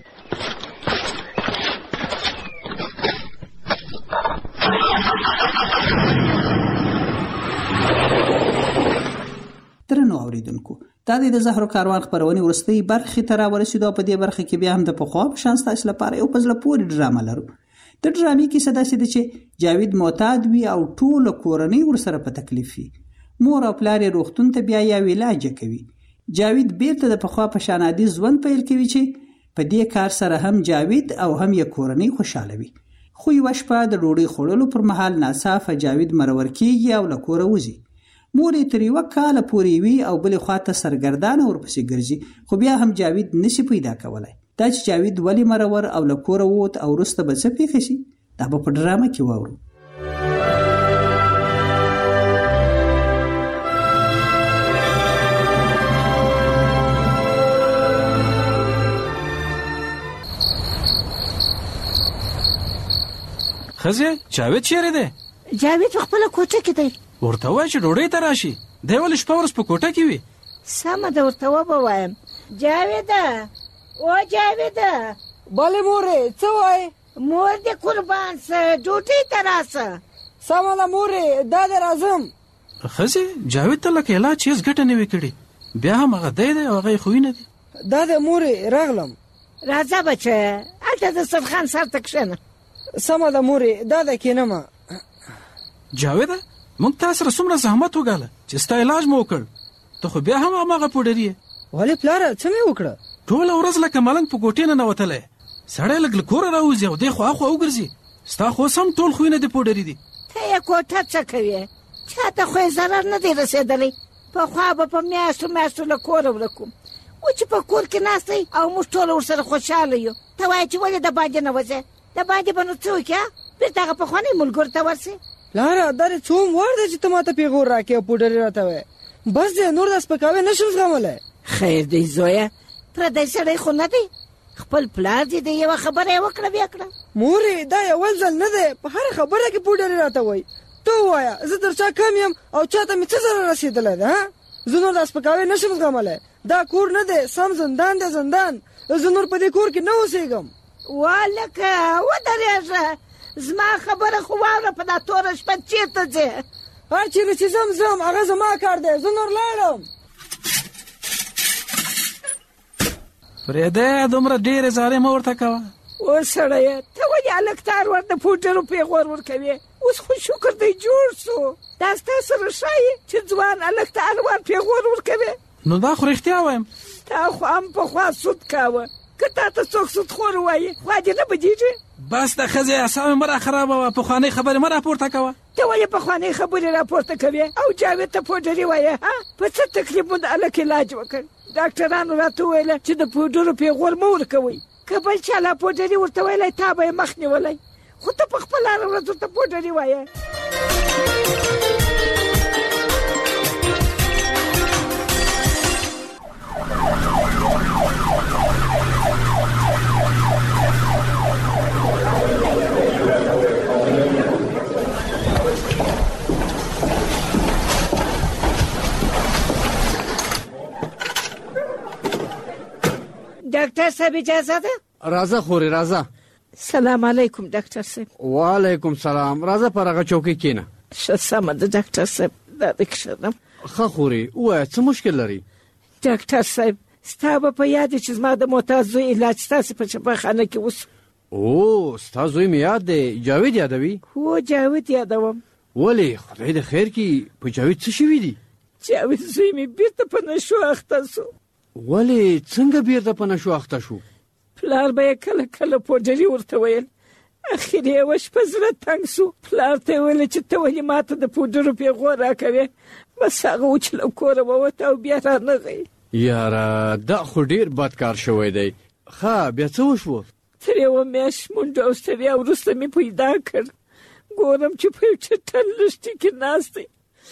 درنو اوریدونکو، دا د زهرو کاروان خپرونې وروستۍ برخې ته راورسېدو. په دې برخه کې بیا هم د پخوا په شان ستاسو لپاره یو په زړه پورې ډرامه لرو. د ډرامې کیسه داسې ده چې جاوید معتاد وي او ټوله کورنۍ ورسره په تکلیف وي. مور او پلار یې روغتون ته بیا یا علاج کوي. جاوید بیرته د پخوا په شان عادي ژوند پیل کوي چې په دې کار سره هم جاوید او هم یې کورنۍ خوشحاله وي. خو یوه شپه د ډوډۍ خوړلو پر مهال ناڅاپه جاوید مرور کېږي او له کوره وځي. مور یې تر یوه کاله پورې وي او بلې خواته سرګردانه ورپسې ګرځي، خو بیا هم جاوید نشي پیدا کولی. دا چې جاوید ولې مرور او له کوره ووت او وروسته به څه پېښه شي، دا به په ډرامه کې واورو. ښځې، جاوید چیرې دی؟ جاوید په خپله کوټه کې دی. ورته ووایه چې ډوډۍ ته راشي. دی ولې شپه ورځ په کوټه کې وي؟ سمه ده، ورته وبوایم. جاویده، او جاویده. بلې مورې، څه وایې؟ مور دې قربان سه، ډوډۍ ته راسه. سمه ده مورې، دا دې راځم. ښځې، جاوید ته لکه علاج هېڅ ګټه نه وي کړې، بیا هم هغه دی دی او هغه یې خوینه دي. دا دې مورې، راغلم. راځه بچه، هلته د سرخان سر ته کښېنه. سمه ده مورې، دا ده کښېنمه. جاویده، موږ تا سره څومره زحمت وګاله چې ستا علاج مو وکړ، ته خو بیا هم هماغه پوډري یې. ولې پلاره، څه مې وکړه؟ ټوله ورځ لکه ملنګ په کوټې ننوتلی، سړی لږ له کوره راوځي او دی خوا خوا وګرځي. ستا خو اوس هم ټول خویونه دې پوډري دي. ته یې کوټه څه کوې؟ چا ته خو یې ضرر نه دی رسېدلی. پخوا به په میاشتو میاشتو له کوره ورکوم، و چې په کور کې ناست دی او موږ ټوله ورسره خوشحاله یو. ته وایې چې ولې د باندې نه وځې؟ د باندې به نو څه وکړې؟ بېرته هغه پخواني ملګرو ته ورسې. لاره دا څوم وړ دی چې ته ماته پیغور راکې او پوډرې راته وایې بس دی نور دا سپکاوی نشم زغملی خیر دی زویه پردی سړی خو نه دی خپل پلار دی د یوه خبره یې وکړه بیا کړه مورې دا یو ځل نه دی په هره خبره کې پوډرې راته وایي ته ووایه زه تر چا کم یم او چاته مې څه ضرر رسېدلی ده زه نور دا سپکاوی نشم زغملی دا کور نه دی سم زندان دی زندان زه نور په دې کور کې نه اوسېږم والکه ودرېږه زما خبره خو واوره په دا توره شپه چېرته ځې هر چېرې چې ځم ځم هغه زما کار دی زه نور لاړم فرېده دومره ډېرې زارۍ مه ورته کوه اوس سړیه ته ولې هلک تار ورته پوډرو پیغور ورکوې اوس خو شکر دی جوړ سو دا ستا سره ښایي چې ځوان هلک ته هر وار پیغور ورکوې نو دا خو رښتیا وایم تا خو هم پخوا سود کاوه که تا ته څوک سودخور ووایي خوا دې نه بدېږي بس د ښځې اعصاب مه راخرابوه پخوانۍ خبرې مه راپورته کوه ته ولې پخوانۍ خبرې راپورته کوې او جاوید ته پوډرې وایې ها په څه تکلیف مو د هلک علاج وکړ ډاکټرانو راته وویله چې د پوډرو پیغور مه ورکوئ که بل چا لا پوډري ورته ویلی تا به یې مخ نیولی خو ته په خپله هره ورځ ورته پوډري وایې ډاکټر صاحب اجازه ده راځه خورې راځه سلام علیکم ډاکټر صاحب وعلیکم سلام راځه پر هغه چوکۍ کښېنه ښه سمه ده ډاکټر صاحب دا دې کښېنم ښه خورې ووایه څه مشکل لري ډاکټر صاحب ستا به په یاد چې زما د معتاد زوی علاج ستاسې په چپاخانه کې وسو او ستا زوی مې یاد دی جاوید یادوي هو جاوید یادوم ولې خدای د خیر کړي په جاوید څه شوي دي جاوید زوی مې بیرته په نشو اخته سو ولې څنګه بیرته په نشو اخته شو پلار به یې کله کله پوډري ورته ویل اخر یې یوه شپه زړه تنګ سو پلار ته یې ویل چې ته ولې ماته د پوډرو پیغور راکوې بس هغه و چې له کوره ووته او بیا رانغی یاره دا خو ډېر بد کار شوی دی ښه بیا څه وشوه تر یوه میاشت منډه او ستړیا وروسته مې پیدا کړ ګورم چې په یو چټل لښتي کې ناست دی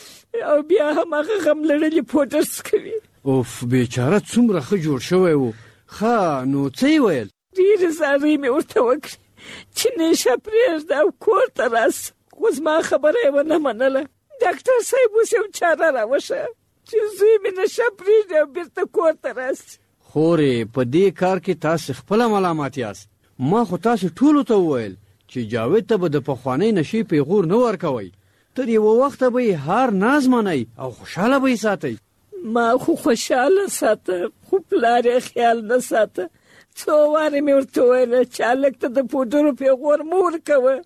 او بیا هم هغه غم لړلي پوډر څکوي اوف بیچاره څومره ښه جوړ شوی و ښه نو څه یې ویل ډېرې زارۍ مې ورته وکړې چې نیشه پرېږده او کور ته راسه خو زما خبره یې ونه منله ډاکټر صاحب اوس یو چاره راوښیه چې زوی مې نشه پرېږدي او بېرته کور ته راسي خورې په دې کار کې تاسې خپله ملامت یاست ما خو تاسې ټولو ته وویل چې جاوید ته به د پخوانۍ نشې پیغور نه ورکوئ تر یوه وخته به یې هر ناز منئ او خوشحاله به یې ساتئ ما خو خوشحاله ساته خو پلار یې خیال نه ساته څو وارې مې ورته وویله چې هلک ته د پوډرو پیغور مه ورکوه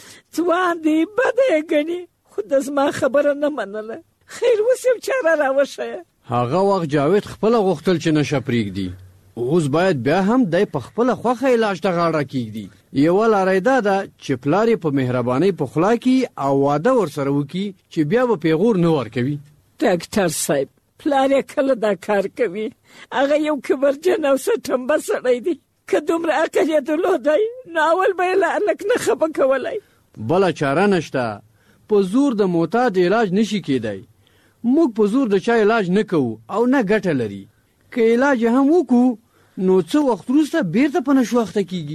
ځوان دی بده یې ګڼي خو د زما خبره نه منله خیر اوس یو چاره راوښیه هغه وخت جاوید خپله غوښتل چې نشه پرېږدي اوس باید بیا هم دی په خپله خوښه علاج ته غاړه کېږدي یوه لاره یې دا ده چې پلار یې په مهربانۍ پخلا کړي او واده ورسره وکړي چې بیا به پیغور نه ورکوي ډاکټر صاحب پلار یې کله دا کار کوي هغه یو کبرجن او سټمبه سړی دی که دومره عقل یې درلودی نو اول به یې له هلک نه خفه کولی بله چاره نشته په زور د معتاد علاج نشي کېدی موږ په زور د چا علاج نه کوو او نه ګټه لري که علاج هم وکړو نو څه وخت وروسته بیرته په نشو اخته کېږي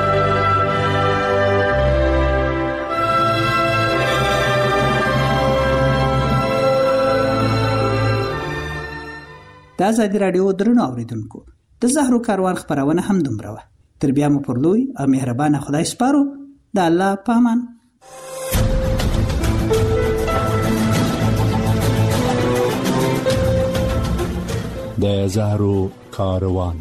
د ازادي راډیو درنو اوریدونکو د زهرو کاروان خبرونه هم دومره وه تر بیا مو پر لوی او مهربانه خدای سپارو د الله پامان د زهرو کاروان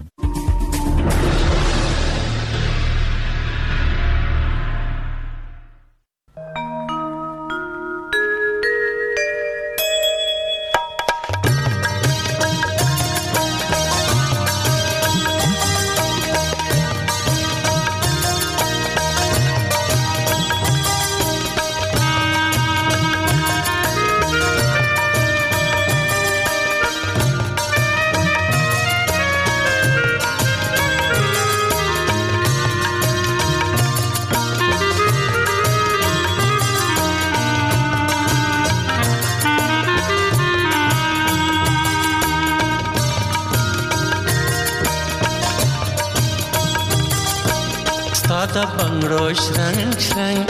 ستا د بنګړو شرنګ شرنګ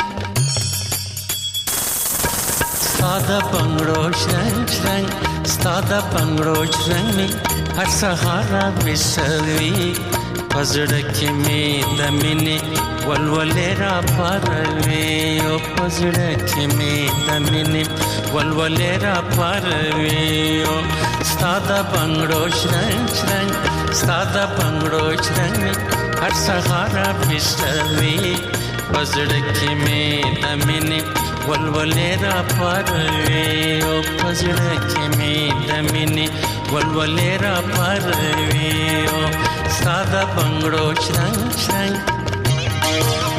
ستا د بنګړو شرنګ شرنګ ستا د بنګړو شرنګ می هر سهار را وسوي پزړه کې می د مینې ولولې را پروي او پزړه کې می د مینې ولولې را پروي او ستا د بنګړو شرنګ شرنګ ستا د بنګړو شرنګ می هر سهار را وسوي پزړه کې می د مینې ولولې را پروي او پزړه کې می د مینې ولولې را پروي او ستا د بنګړو شرنګ شرنګ